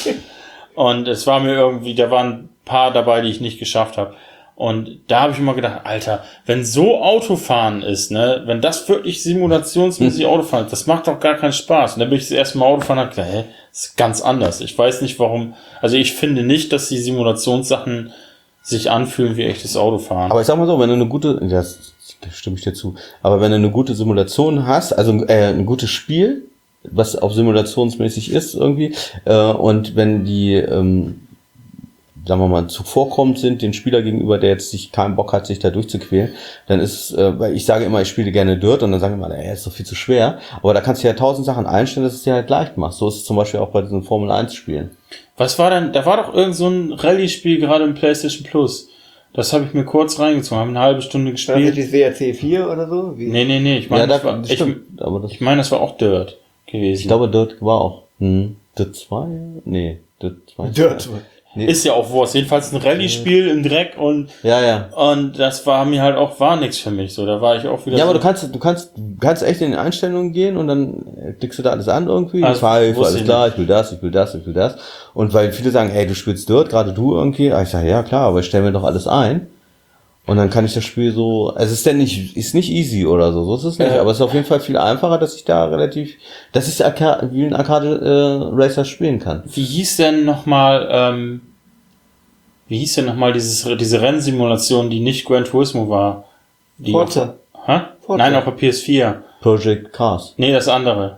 Und es war mir irgendwie, da waren ein paar dabei, die ich nicht geschafft habe. Und da habe ich immer gedacht, Alter, wenn so Autofahren ist, ne, wenn das wirklich simulationsmäßig Autofahren ist, das macht doch gar keinen Spaß. Und dann bin ich das erste Mal Autofahren und hab gedacht, hä, das ist ganz anders. Ich weiß nicht warum, also ich finde nicht, dass die Simulationssachen sich anfühlen wie echtes Autofahren. Aber ich sag mal so, wenn du eine gute, das stimme ich dir zu, aber wenn du eine gute Simulation hast, also äh, ein gutes Spiel, was auch simulationsmäßig ist irgendwie, äh, und wenn die, ähm, sagen wir mal, zuvorkommend sind, den Spieler gegenüber, der jetzt sich keinen Bock hat, sich da durchzuquälen, dann ist, äh, weil ich sage immer, ich spiele gerne Dirt und dann sagen immer, ey, ist doch viel zu schwer, aber da kannst du ja tausend Sachen einstellen, dass es dir halt leicht macht. So ist es zum Beispiel auch bei diesen Formel eins Spielen. Was war denn, da war doch irgend so ein Rallye-Spiel gerade im PlayStation Plus. Das habe ich mir kurz reingezogen, habe eine halbe Stunde War das nicht gespielt. das W R C vier oder so? Wie? Nee, nee, nee, ich Ja, meine, da, das war, ich, stimmt, aber das, ich meine, das war auch Dirt gewesen. ich glaube, Dirt war auch, hm, Dirt zwei? Nee, Dirt zwei. Dirt. Nee. Ist ja auch Wurst. Jedenfalls ein Rallye-Spiel im Dreck und, Ja, ja. und das war mir halt auch, war nix für mich. So, da war ich auch wieder Ja, so, aber du kannst, du kannst, du kannst echt in den Einstellungen gehen und dann äh, klickst du da alles an irgendwie. Also, Ich fahre, wusste alles ich klar, ich will das, ich will das, ich will das. Und weil viele sagen, ey, du spielst Dirt, gerade du irgendwie. Ah, ich sage, ja klar, aber ich stell mir doch alles ein. Und dann kann ich das Spiel so, also es ist denn nicht, ist nicht easy oder so, so ist es nicht, Ja. aber es ist auf jeden Fall viel einfacher, dass ich da relativ, dass ich Arca- wie ein Arcade-Racer spielen kann. wie hieß denn nochmal, ähm, wie hieß denn nochmal dieses, diese Rennsimulation, die nicht Gran Turismo war? Die Forza. Auf, hä? Forza. Nein, auf der P S vier. Project Cars. Nee, das andere.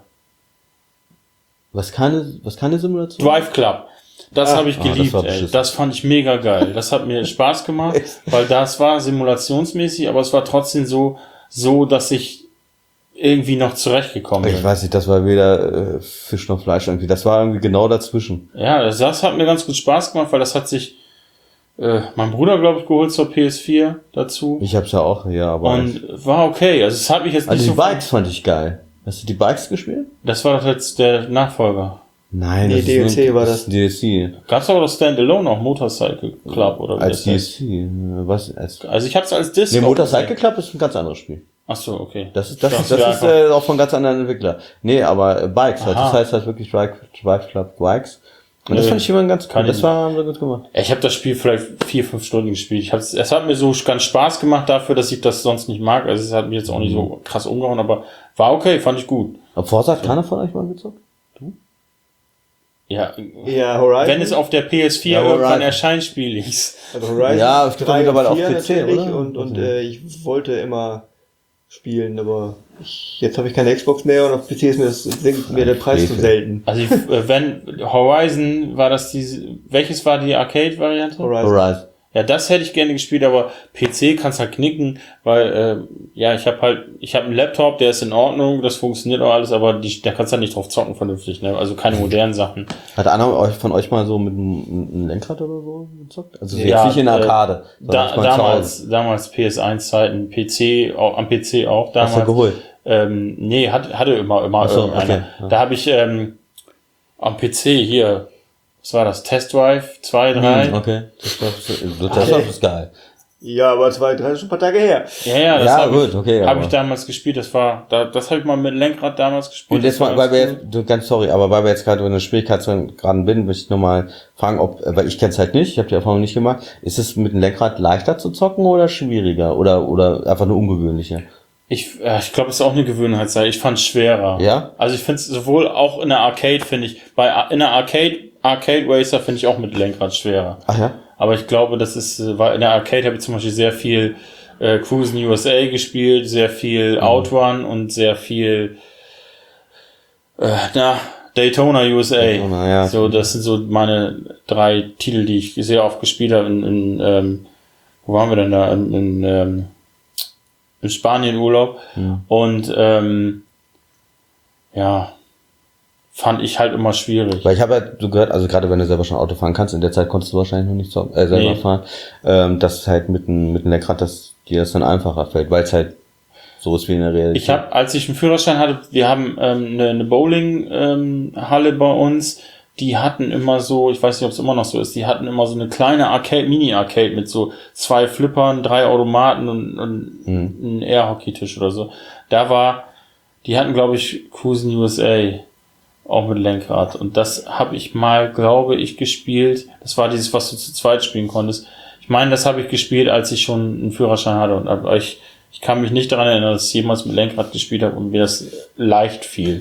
Was keine, was keine Simulation? Drive Club. Das Ah. habe ich Ah, das geliebt, war ey. beschissen. Das fand ich mega geil. Das hat mir Spaß gemacht, weil das war simulationsmäßig, aber es war trotzdem so, so, dass ich irgendwie noch zurechtgekommen Ich bin. weiß nicht, das war weder äh, Fisch noch Fleisch irgendwie, das war irgendwie genau dazwischen. Ja, das, das hat mir ganz gut Spaß gemacht, weil das hat sich äh, mein Bruder, glaube ich, geholt zur P S vier dazu. Ich hab's ja auch, ja, aber. Und war okay. Also es hat mich jetzt nicht Also die so... Bikes fand ich geil. Hast du die Bikes gespielt? Das war doch jetzt der Nachfolger. Nein, Nee, das D L C ist nur, war das. ist D L C. Gab's aber das Standalone auch, Motorcycle Club oder wie Als das D L heißt. C. Was? Als Also ich hab's als Disc. nee, auch Motorcycle gesehen. Club ist ein ganz anderes Spiel. Ach so, okay. Das ist, das Ich ist, dachte, das ist einfach- äh, auch von ganz anderen Entwickler. Nee, aber äh, Bikes halt. Aha. Das heißt halt wirklich Drive, Drive Club Bikes. Und das Nee, fand ich immer ganz cool. kann Das ich war so gut gemacht. Ich habe das Spiel vielleicht vier, fünf Stunden gespielt. Ich hab's, es hat mir so ganz Spaß gemacht dafür, dass ich das sonst nicht mag. Also es hat mir jetzt auch nicht so krass umgehauen, aber war okay, fand ich gut. Aber Forza hat keiner von euch mal gezockt? Ja, Ja, Horizon. wenn es auf der P S vier Ja, irgendwann Horizon. erscheint, spiele ich's. Also Horizon Ja, es gibt doch drei mittlerweile und vier auf P C, natürlich oder? Und, und Also. äh, ich wollte immer spielen, aber ich, jetzt habe ich keine Xbox mehr und auf P C ist mir das sinkt mir der Preis zu Frevel. selten. Also ich, äh, wenn Horizon war das diese, welches war die Arcade-Variante? Horizon. Horizon. Ja, das hätte ich gerne gespielt, aber P C kann's halt knicken, weil äh, ja, ich habe halt, ich habe einen Laptop, der ist in Ordnung, das funktioniert auch alles, aber die, da kannst du halt nicht drauf zocken vernünftig, ne? Also keine modernen Sachen. Hat einer euch von euch mal so mit einem, einem Lenkrad oder so gezockt? Also jetzt Ja, nicht in der äh, Arcade. sondern Da, mal zu Hause. damals, damals P S eins Zeiten, P C, auch, am P C auch Hast du damals. geholt? Ähm, nee, hat, hatte immer, immer Ach so, irgendeiner. okay, ja. Da habe ich ähm, Am P C hier. Was war das? Test Drive zwei, drei? Hm, okay. Das, das, das, das ist geil. Ja, aber zwei, drei ist schon ein paar Tage her. Ja, ja, das Ja, habe gut, ich, okay, hab aber- ich damals gespielt. Das war, da, das habe ich mal mit Lenkrad damals gespielt. Und jetzt Das war mal, weil wir ganz jetzt, du, ganz sorry, aber weil wir jetzt gerade in der Schwierigkeitsgraden bin, möchte ich nochmal fragen, ob, weil ich kenne es halt nicht, ich habe die Erfahrung nicht gemacht, ist es mit dem Lenkrad leichter zu zocken oder schwieriger oder oder einfach nur ungewöhnlicher? Ich, äh, ich glaube, es ist auch eine Gewöhnheitssache. Ich fand es schwerer. Ja? Also ich finde es sowohl auch in der Arcade, finde ich, bei in der Arcade, Arcade Racer finde ich auch mit Lenkrad schwerer. Ach ja? Aber ich glaube, das ist, äh, weil in der Arcade habe ich zum Beispiel sehr viel äh, Cruisen U S A gespielt, sehr viel Outrun und sehr viel äh, na, Daytona U S A. Daytona, ja. So, das sind so meine drei Titel, die ich sehr oft gespielt habe. In, in ähm, wo waren wir denn da? In, in, ähm, in Spanien Urlaub. Ja. Und ähm, ja, fand ich halt immer schwierig. Weil ich habe halt so gehört, also gerade wenn du selber schon Auto fahren kannst, in der Zeit konntest du wahrscheinlich noch nicht so, äh, selber Nee. fahren, ähm, dass halt mit dem mit dem Lenkrad, dass dir das dann einfacher fällt, weil es halt so ist wie in der Realität. Ich habe, als ich einen Führerschein hatte, wir haben ähm, eine, eine Bowling-Halle bei uns, die hatten immer so, ich weiß nicht, ob es immer noch so ist, die hatten immer so eine kleine Arcade, Mini-Arcade mit so zwei Flippern, drei Automaten und, und Mhm. einen Air-Hockey-Tisch oder so. Da war, die hatten, glaube ich, Cruisen U S A, auch mit Lenkrad. Und das habe ich mal, glaube ich, gespielt. Das war dieses, was du zu zweit spielen konntest. Ich meine, das habe ich gespielt, als ich schon einen Führerschein hatte. Und aber ich, ich kann mich nicht daran erinnern, dass ich jemals mit Lenkrad gespielt habe und mir das leicht fiel.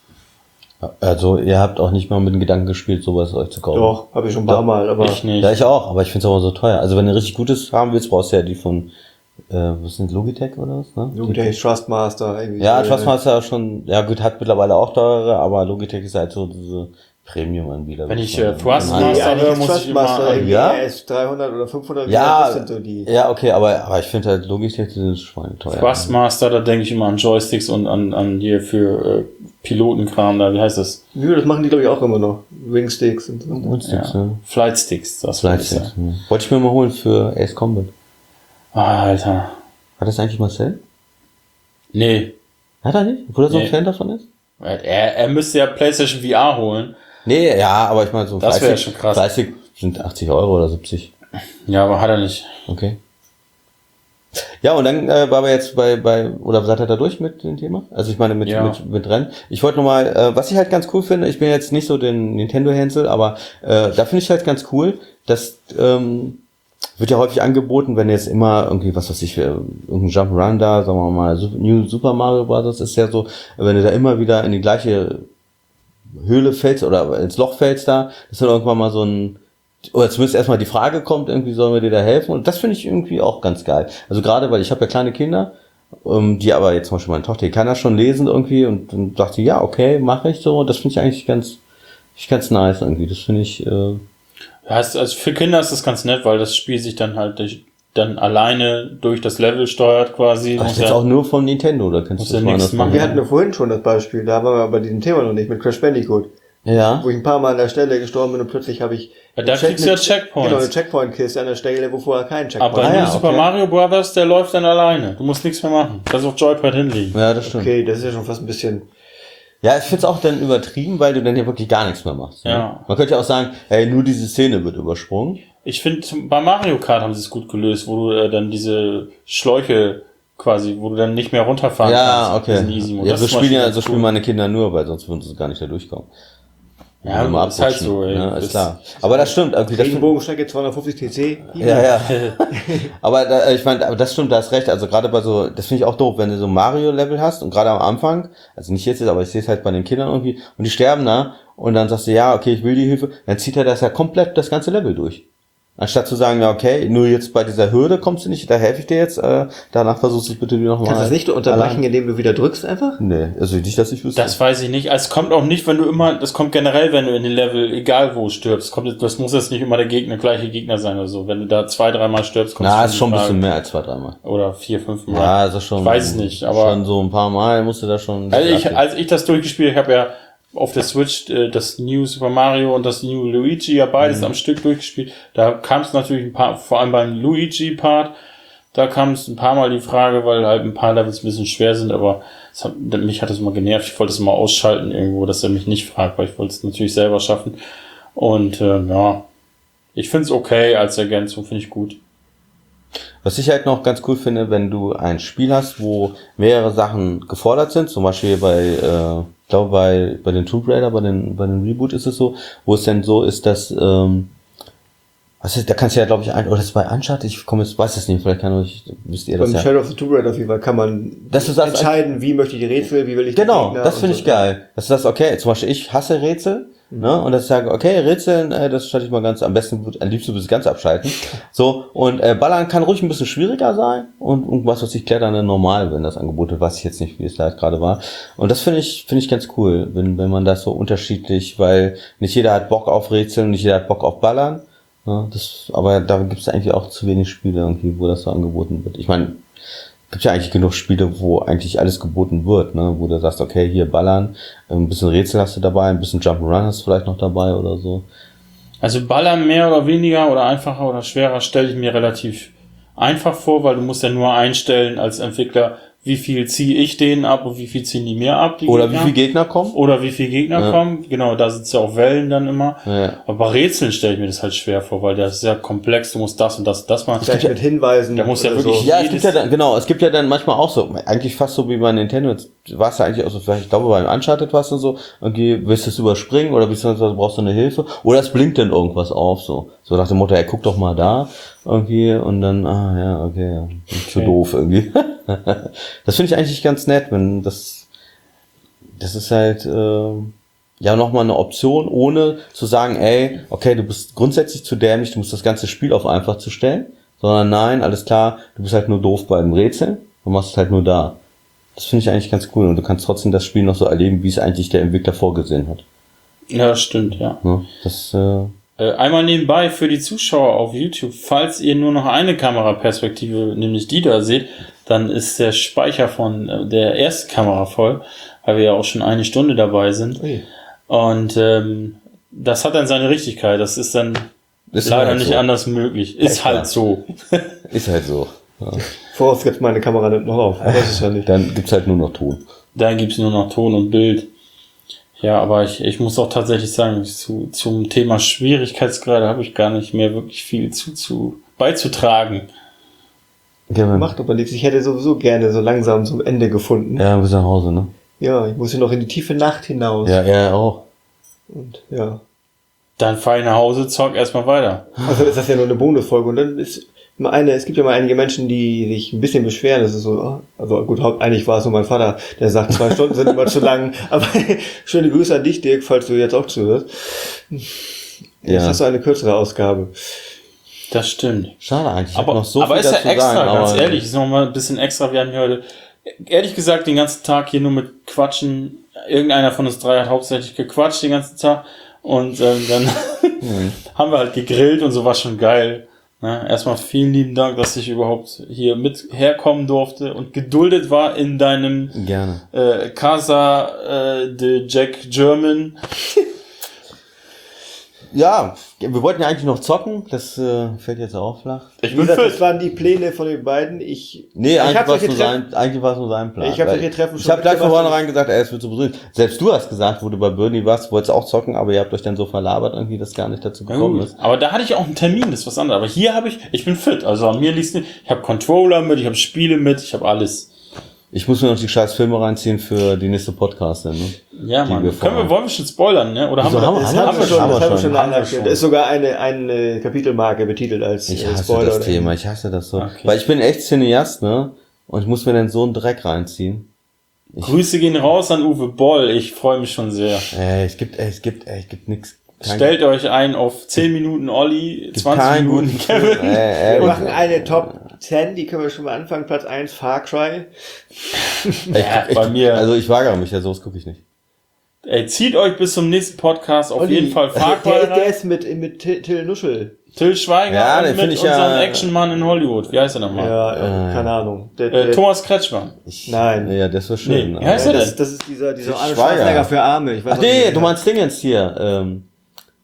Also ihr habt auch nicht mal mit dem Gedanken gespielt, sowas euch zu kaufen. Doch, habe ich schon ein paar Mal, aber Ich nicht. Ja, ich auch, aber ich finde es aber so teuer. Also wenn du richtig Gutes haben willst, brauchst du ja die von, äh, was sind Logitech oder was, ne? Logitech Trustmaster irgendwie. Ja, so, Trustmaster ist schon, ja gut, hat mittlerweile auch teure, aber Logitech ist halt so diese Premium-Anbieter. Wenn ich, muss man äh, sagen. Trustmaster- Nee, eigentlich höre, ist muss ich immer Trustmaster an- irgendwie Ja? R S dreihundert oder fünfhundert. Ja, das sind so die. ja, okay, aber, aber ich finde halt Logitech, die sind schweineteuer. Thrustmaster, da denke ich immer an Joysticks und an, an hier für äh, Pilotenkram da, wie heißt das? Nö, das machen die glaube ich auch immer noch. Wingsticks und so. Und Sticks, Ja. ne? Flightsticks, das wollte ich Flightsticks, sagen. ne? Wollte ich mir mal holen für Ace Combat. Ah, Alter. Hat das eigentlich Marcel? Nee. Hat er nicht? Obwohl er so ein Nee. Fan davon ist? Er, er müsste ja PlayStation V R holen. Nee, ja, aber ich meine so Das wär dreißig schon krass. dreißig sind achtzig Euro oder siebzig. Ja, aber hat er nicht. Okay. Ja, und dann äh, war wir jetzt bei, bei, oder seid ihr da durch mit dem Thema? Also ich meine mit, Ja. mit, mit Rennen. Ich wollte nochmal, äh, was ich halt ganz cool finde, ich bin jetzt nicht so den Nintendo-Hänsel, aber äh, da finde ich halt ganz cool, dass ähm, wird ja häufig angeboten, wenn jetzt immer irgendwie, was weiß ich, äh, irgendein Jump'n'Run da, sagen wir mal, Super- New Super Mario Bros. Ist ja so, wenn du da immer wieder in die gleiche Höhle fällst oder ins Loch fällst da, dass dann irgendwann mal so ein, oder zumindest erstmal die Frage kommt, irgendwie sollen wir dir da helfen? Und das finde ich irgendwie auch ganz geil. Also gerade, weil ich habe ja kleine Kinder, ähm, die aber jetzt zum Beispiel meine Tochter, die kann das schon lesen irgendwie und dann dachte ich, ja, okay, mache ich so. Das finde ich eigentlich ganz, ich ganz nice irgendwie. Das finde ich, äh, Ja, es- also für Kinder ist das ganz nett, weil das Spiel sich dann halt durch, dann alleine durch das Level steuert quasi. ach, Muss jetzt ja- auch nur von Nintendo, oder kennst muss du das ja mal nichts anders machen. Wir hatten ja vorhin schon das Beispiel, da waren wir bei diesem Thema noch nicht, mit Crash Bandicoot. Ja. Wo ich ein paar Mal an der Stelle gestorben bin und plötzlich habe ich Ja, da eine Check- kriegst du ja eine- Checkpoints. Genau, eine Checkpoint-Kiste an der Stelle, wo vorher kein Checkpoint Aber Ah, New ja, Super okay. Mario Brothers, der läuft dann alleine. Du musst nichts mehr machen. Kannst auf Joypad hinlegen. Ja, das stimmt. Okay, das ist ja schon fast ein bisschen. Ja, ich find's auch dann übertrieben, weil du dann ja wirklich gar nichts mehr machst. Ne? Ja. Man könnte ja auch sagen, hey, nur diese Szene wird übersprungen. Ich finde, bei Mario Kart haben sie es gut gelöst, wo du äh, dann diese Schläuche quasi, wo du dann nicht mehr runterfahren Ja, kannst. okay. Diesen Easy Mode. Ja, Das so ist zum spielen ja, Beispiel so ganz spielen cool. meine Kinder nur, weil sonst würden sie gar nicht da durchkommen. Ja, Immer ist halt abrutschen, so, ey. ne? Ist Das- klar. Aber das stimmt, irgendwie, das stimmt. Regenbogenstrecke zweihundertfünfzig T C. Ja, ja. Aber da, ich meine, aber das stimmt, da hast recht. Also gerade bei so, das finde ich auch doof, wenn du so Mario-Level hast und gerade am Anfang, also nicht jetzt, aber ich sehe es halt bei den Kindern irgendwie, und die sterben da und dann sagst du, ja, okay, ich will die Hilfe, dann zieht er das ja komplett das ganze Level durch. Anstatt zu sagen, ja, okay, nur jetzt bei dieser Hürde kommst du nicht, da helfe ich dir jetzt, äh, danach versuchst du es bitte wieder nochmal. Kannst du das nicht unterbrechen, indem du wieder drückst einfach? Nee, also nicht, dass ich wüsste. Das weiß ich nicht. Also es kommt auch nicht, wenn du immer, das kommt generell, wenn du in den Level, egal wo stirbst, kommt, das muss jetzt nicht immer der Gegner, gleiche Gegner sein oder so. Wenn du da zwei, dreimal stirbst, kommst Na, du ist schon ein in die bisschen Frage. mehr als zwei, dreimal. Oder vier, fünf Mal. Ja, also schon. Ich weiß es nicht, aber- Schon so ein paar Mal musst du da schon. Also ich, als ich das durchgespielt habe, habe ja auf der Switch äh, das New Super Mario und das New Luigi ja beides Mhm. am Stück durchgespielt. Da kam es natürlich ein paar, vor allem beim Luigi-Part, Da kam es ein paar Mal die Frage, weil halt ein paar Levels ein bisschen schwer sind, aber es hat, mich hat das immer genervt. Ich wollte es mal ausschalten irgendwo, dass er mich nicht fragt, weil ich wollte es natürlich selber schaffen. Und äh, ja, ich finde es okay als Ergänzung, finde ich gut. Was ich halt noch ganz cool finde, wenn du ein Spiel hast, wo mehrere Sachen gefordert sind, zum Beispiel bei, äh, ich glaube bei, bei den Tomb Raider, bei den, bei den Reboot ist es so, wo es denn so ist, dass, ähm, was ist, da kannst du ja, glaube ich, ein, oder das ist bei Uncharted, ich komme jetzt, weiß es nicht, vielleicht kann ich, wisst ihr das Beim ja. Shadow of the Tomb Raider auf jeden Fall kann man Das ist das entscheiden, wie möchte ich die Rätsel, wie will ich die Genau, Gegner das und finde so. ich geil. Das ist das, okay, zum Beispiel ich hasse Rätsel, Mhm. ne, und das sage, okay, Rätseln, äh, das schalte ich mal ganz, am besten, am liebsten würde ich es ganz abschalten. So, und äh, Ballern kann ruhig ein bisschen schwieriger sein und irgendwas, was ich klettern dann normal, wenn das Angebot ist, weiß ich jetzt nicht, wie es da halt gerade war. Und das finde ich, finde ich ganz cool, wenn, wenn man das so unterschiedlich, weil nicht jeder hat Bock auf Rätseln, nicht jeder hat Bock auf Ballern. Ja, das, aber da gibt es eigentlich auch zu wenig Spiele irgendwie, wo das so angeboten wird. Ich meine, gibt ja eigentlich genug Spiele, wo eigentlich alles geboten wird, ne, wo du sagst, okay, hier ballern, ein bisschen Rätsel hast du dabei, ein bisschen Jump'n'Run hast du vielleicht noch dabei oder so. Also Ballern mehr oder weniger oder einfacher oder schwerer stelle ich mir relativ einfach vor, weil du musst ja nur einstellen als Entwickler, wie viel ziehe ich denen ab und wie viel ziehen die mir ab. Die Oder Gegner. wie viele Gegner kommen? Oder wie viele Gegner Ja. kommen. Genau, da sind ja auch Wellen dann immer. Ja. Aber bei Rätseln stelle ich mir das halt schwer vor, weil das ist ja komplex. Du musst das und das und das machen. Vielleicht mit Hinweisen. Da muss ja oder wirklich- so. Ja, es Jedes- gibt ja dann, genau, es gibt ja dann manchmal auch so, eigentlich fast so wie bei Nintendo, jetzt war es ja eigentlich auch so, vielleicht, ich glaube beim Uncharted warst du so, irgendwie willst du es überspringen oder beziehungsweise brauchst du eine Hilfe oder es blinkt dann irgendwas auf, so. So nach dem Motto, ey, guck doch mal da, irgendwie, und dann, ah, ja, okay, ja, zu Okay. doof irgendwie. Das finde ich eigentlich ganz nett, wenn das, das ist halt, äh, ja, nochmal eine Option, ohne zu sagen, ey, okay, du bist grundsätzlich zu dämlich, du musst das ganze Spiel auf einfach zu stellen, sondern nein, alles klar, du bist halt nur doof beim Rätseln und machst es halt nur da. Das finde ich eigentlich ganz cool und du kannst trotzdem das Spiel noch so erleben, wie es eigentlich der Entwickler vorgesehen hat. Ja, das stimmt, ja. Ne? Das, äh, Äh, einmal nebenbei für die Zuschauer auf YouTube, falls ihr nur noch eine Kameraperspektive, nämlich die da seht, dann ist der Speicher von äh, der ersten Kamera voll, weil wir ja auch schon eine Stunde dabei sind. Ui. Und ähm, das hat dann seine Richtigkeit. Das ist dann ist leider halt nicht so. anders möglich. Ist Ja, halt klar. so. Ist halt so. Ja. Vorausgesetzt, meine Kamera nimmt noch auf. Das ist ja nicht. Dann gibt's halt nur noch Ton. Dann gibt's nur noch Ton und Bild. Ja, aber ich, ich muss auch tatsächlich sagen, zu, zum Thema Schwierigkeitsgrade habe ich gar nicht mehr wirklich viel zu, zu beizutragen. Ja, Macht aber nichts. Ich hätte sowieso gerne so langsam zum Ende gefunden. Ja, ja, bis nach Hause, ne? ich muss ja noch in die tiefe Nacht hinaus. Ja, er auch. Und ja. Dann fahr ich nach Hause, zock erstmal weiter. Also ist das ja nur eine Bonusfolge. Und dann ist mal eine, es gibt ja mal einige Menschen, die sich ein bisschen beschweren. Das ist so, oh, also gut, haupt- eigentlich war es nur mein Vater, der sagt, zwei Stunden sind immer zu lang. Aber schöne Grüße an dich, Dirk, falls du jetzt auch zuhörst. Jetzt Ja. hast du eine kürzere Ausgabe. Das stimmt. Schade eigentlich. Ich hab Aber, noch so aber viel ist ja dazu extra, sagen, ganz aber ehrlich, ist noch mal ein bisschen extra. Wir haben hier heute, ehrlich gesagt, den ganzen Tag hier nur mit Quatschen. Irgendeiner von uns drei hat hauptsächlich gequatscht den ganzen Tag. Und ähm, dann haben wir halt gegrillt und so, war schon geil. Ne? Erstmal vielen lieben Dank, dass ich überhaupt hier mit herkommen durfte und geduldet war in deinem Gerne. äh, Casa äh, de Jack German. Ja, wir wollten ja eigentlich noch zocken, das äh, fällt jetzt auch flach. Ich Wie bin gesagt, das fit. waren die Pläne von den beiden. Ich, Nee, ich eigentlich hab war es solche nur Treffen- sein, eigentlich war es nur sein Plan. Ich hab Weil solche Treffen Ich schon habe gleich von mitgemacht. vornherein gesagt, ey, es wird so berühmt. Selbst du hast gesagt, wo du bei Bernie warst, wolltest auch zocken, aber ihr habt euch dann so verlabert, irgendwie, dass gar nicht dazu Ja, gekommen gut. ist. Aber da hatte ich auch einen Termin, das ist was anderes. Aber hier habe ich, ich bin fit. Also an mir liegt's nicht. Ich habe Controller mit, ich habe Spiele mit, ich habe alles. Ich muss mir noch die scheiß Filme reinziehen für die nächste Podcast, ne? Ja, Die Mann. wir Können vorhaben. wir, wollen wir schon spoilern, ne? Oder haben Wieso wir, haben wir- Das haben haben wir schon, haben das wir haben wir schon, schon haben wir einmal. schon. Da ist sogar eine, eine Kapitelmarke betitelt als Ich äh, hasse Spoiler. das oder Thema, ich hasse das so. Okay. Weil ich bin echt Cineast, ne? Und ich muss mir dann so einen Dreck reinziehen. Grüße gehen raus an Uwe Boll. Ich freue mich schon sehr. Ey, es gibt, ey, es gibt, ey, es gibt nix. Kein- Stellt euch ein auf zehn Minuten Olli, gibt zwanzig keinen Minuten guten Kevin. Film. Ey, ey, Wir machen eine Top zehn, die können wir schon mal anfangen. Platz eins, Far Cry. ich, Ja, ich, bei mir- Also ich wagere mich, ja, sowas gucke ich nicht. Ey, zieht euch bis zum nächsten Podcast auf Olli, jeden Fall Far Cry der, der rein. ist mit, mit Till Till Nuschel. Till Schweiger Ja, den und find mit ich ja- unserem Actionmann in Hollywood. Wie heißt er nochmal? Ja, äh, Äh. keine Ahnung. Der, Äh, der, Thomas Kretschmann. Ich, Nein. Ja, das war schön. Nee, aber- wie heißt ja, er das, denn? das ist dieser, dieser Til Arne Schweiger. Schwarzenegger für Arme. Ich weiß Ach auch nicht, nee, wie du der meinst Dingens hier. Ähm,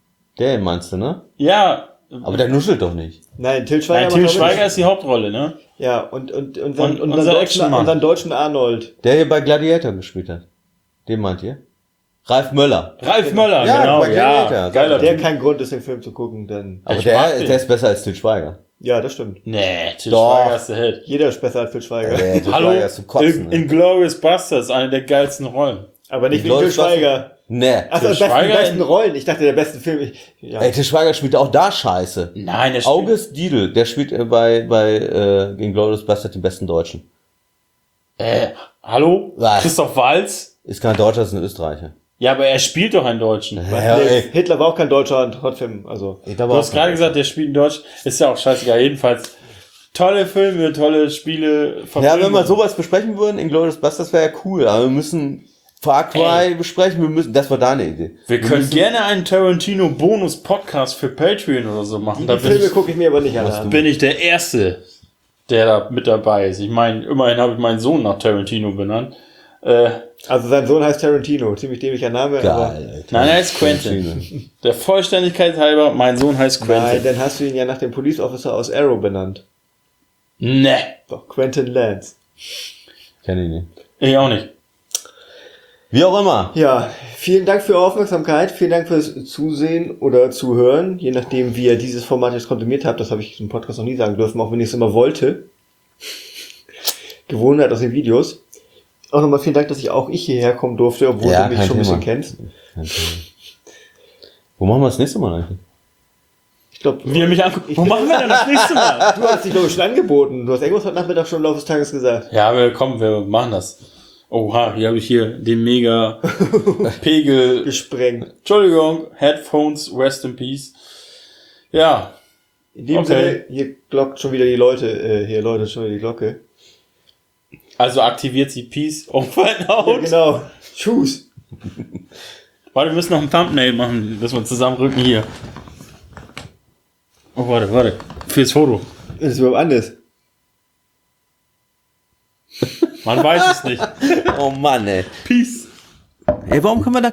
der meinst du, ne? Ja. Aber der nuschelt doch nicht. heißt. Nein, Till Schweiger. Nein, macht Till aber Schweiger nicht- ist die Hauptrolle, ne? Ja, und, und, und, dann, Und und unser dann deutschen, Actionmann. unseren deutschen Arnold. Der hier bei Gladiator gespielt hat. Den meint ihr? Ralf Möller. Ralf Möller, Ja, genau, bei ja. Gladiator. Geiler Der Typ. kein Grund ist, den Film zu gucken, denn. Aber Ich der, mag den. der ist besser als Til Schweiger. Ja, das stimmt. Nee, Til Doch. Schweiger ist der Held. Jeder ist besser als Phil Schweiger. Der Til Hallo, Schweiger ist zum Kotzen. in, in Glorious Bastards, eine der geilsten Rollen. Aber nicht wie Leute, Phil Schweiger. Nee. Achso, Til besten, Schweiger besten in- Rollen. Ich dachte, der beste Film. Ich, ja. Ey, Til Schweiger spielt auch da scheiße. Nein, der spielt... August Diedl, der spielt äh, bei, bei äh, in Glorious Bastard den besten Deutschen. Äh, hallo? Was? Christoph Waltz? Ist kein Deutscher, ist ein Österreicher. Ja, aber er spielt doch einen Deutschen. Ja, Nee, ey. Hitler war auch kein Deutscher und trotzdem, also. Ich Du hast gerade gesagt, der spielt in Deutsch. Ist ja auch scheißegal. Jedenfalls tolle Filme, tolle Spiele. Ja, Verfilmungen. wenn wir sowas besprechen würden, in Glorious Bastards wäre ja cool, aber wir müssen Far Cry Ey. besprechen, wir müssen, das war deine Idee. Wir können gerne einen Tarantino-Bonus-Podcast für Patreon oder so machen. Die Da bin Filme ich, gucke ich mir aber nicht alle Was an. bin ich der Erste, der da mit dabei ist. Ich meine, immerhin habe ich meinen Sohn nach Tarantino benannt. Äh, Also sein Sohn heißt Tarantino, ziemlich dämlicher Name. Aber Geil, Alter. nein, er ist Quentin. Der Vollständigkeit halber, mein Sohn heißt nein, Quentin. dann hast du ihn ja nach dem Police Officer aus Arrow benannt. Ne, Doch, Quentin Lance. Kenn ich nicht. ich auch nicht. Wie auch immer. Ja, vielen Dank für eure Aufmerksamkeit, vielen Dank fürs Zusehen oder Zuhören, je nachdem, wie ihr dieses Format jetzt konsumiert habt. Das habe ich im Podcast noch nie sagen dürfen, auch wenn ich es immer wollte. Gewohnheit aus den Videos. Auch nochmal vielen Dank, dass ich auch ich hierher kommen durfte, obwohl Ja, du mich kein schon ein bisschen Thema. kennst. Wo machen wir das nächste Mal eigentlich? Ich glaube, Wie er mich anguckt. Wo machen wir denn das nächste Mal? du hast dich glaube ich schon angeboten. Du hast irgendwas heute Nachmittag schon im Laufe des Tages gesagt. Ja, wir kommen, wir machen das. Oha, hier habe ich hier den mega Pegel. Gesprengt. Entschuldigung, Headphones, rest in peace. Ja, In dem Okay. Sinne, hier glockt schon wieder die Leute, äh, hier läutet schon wieder die Glocke. also aktiviert sie Peace, over and Ja, out. genau. Tschüss. Warte, wir müssen noch ein Thumbnail machen, dass wir zusammenrücken hier. Oh, warte, warte. Fürs Foto. Das ist überhaupt anders. Man weiß es nicht. Oh Mann, ey. Peace. Ey, warum können wir da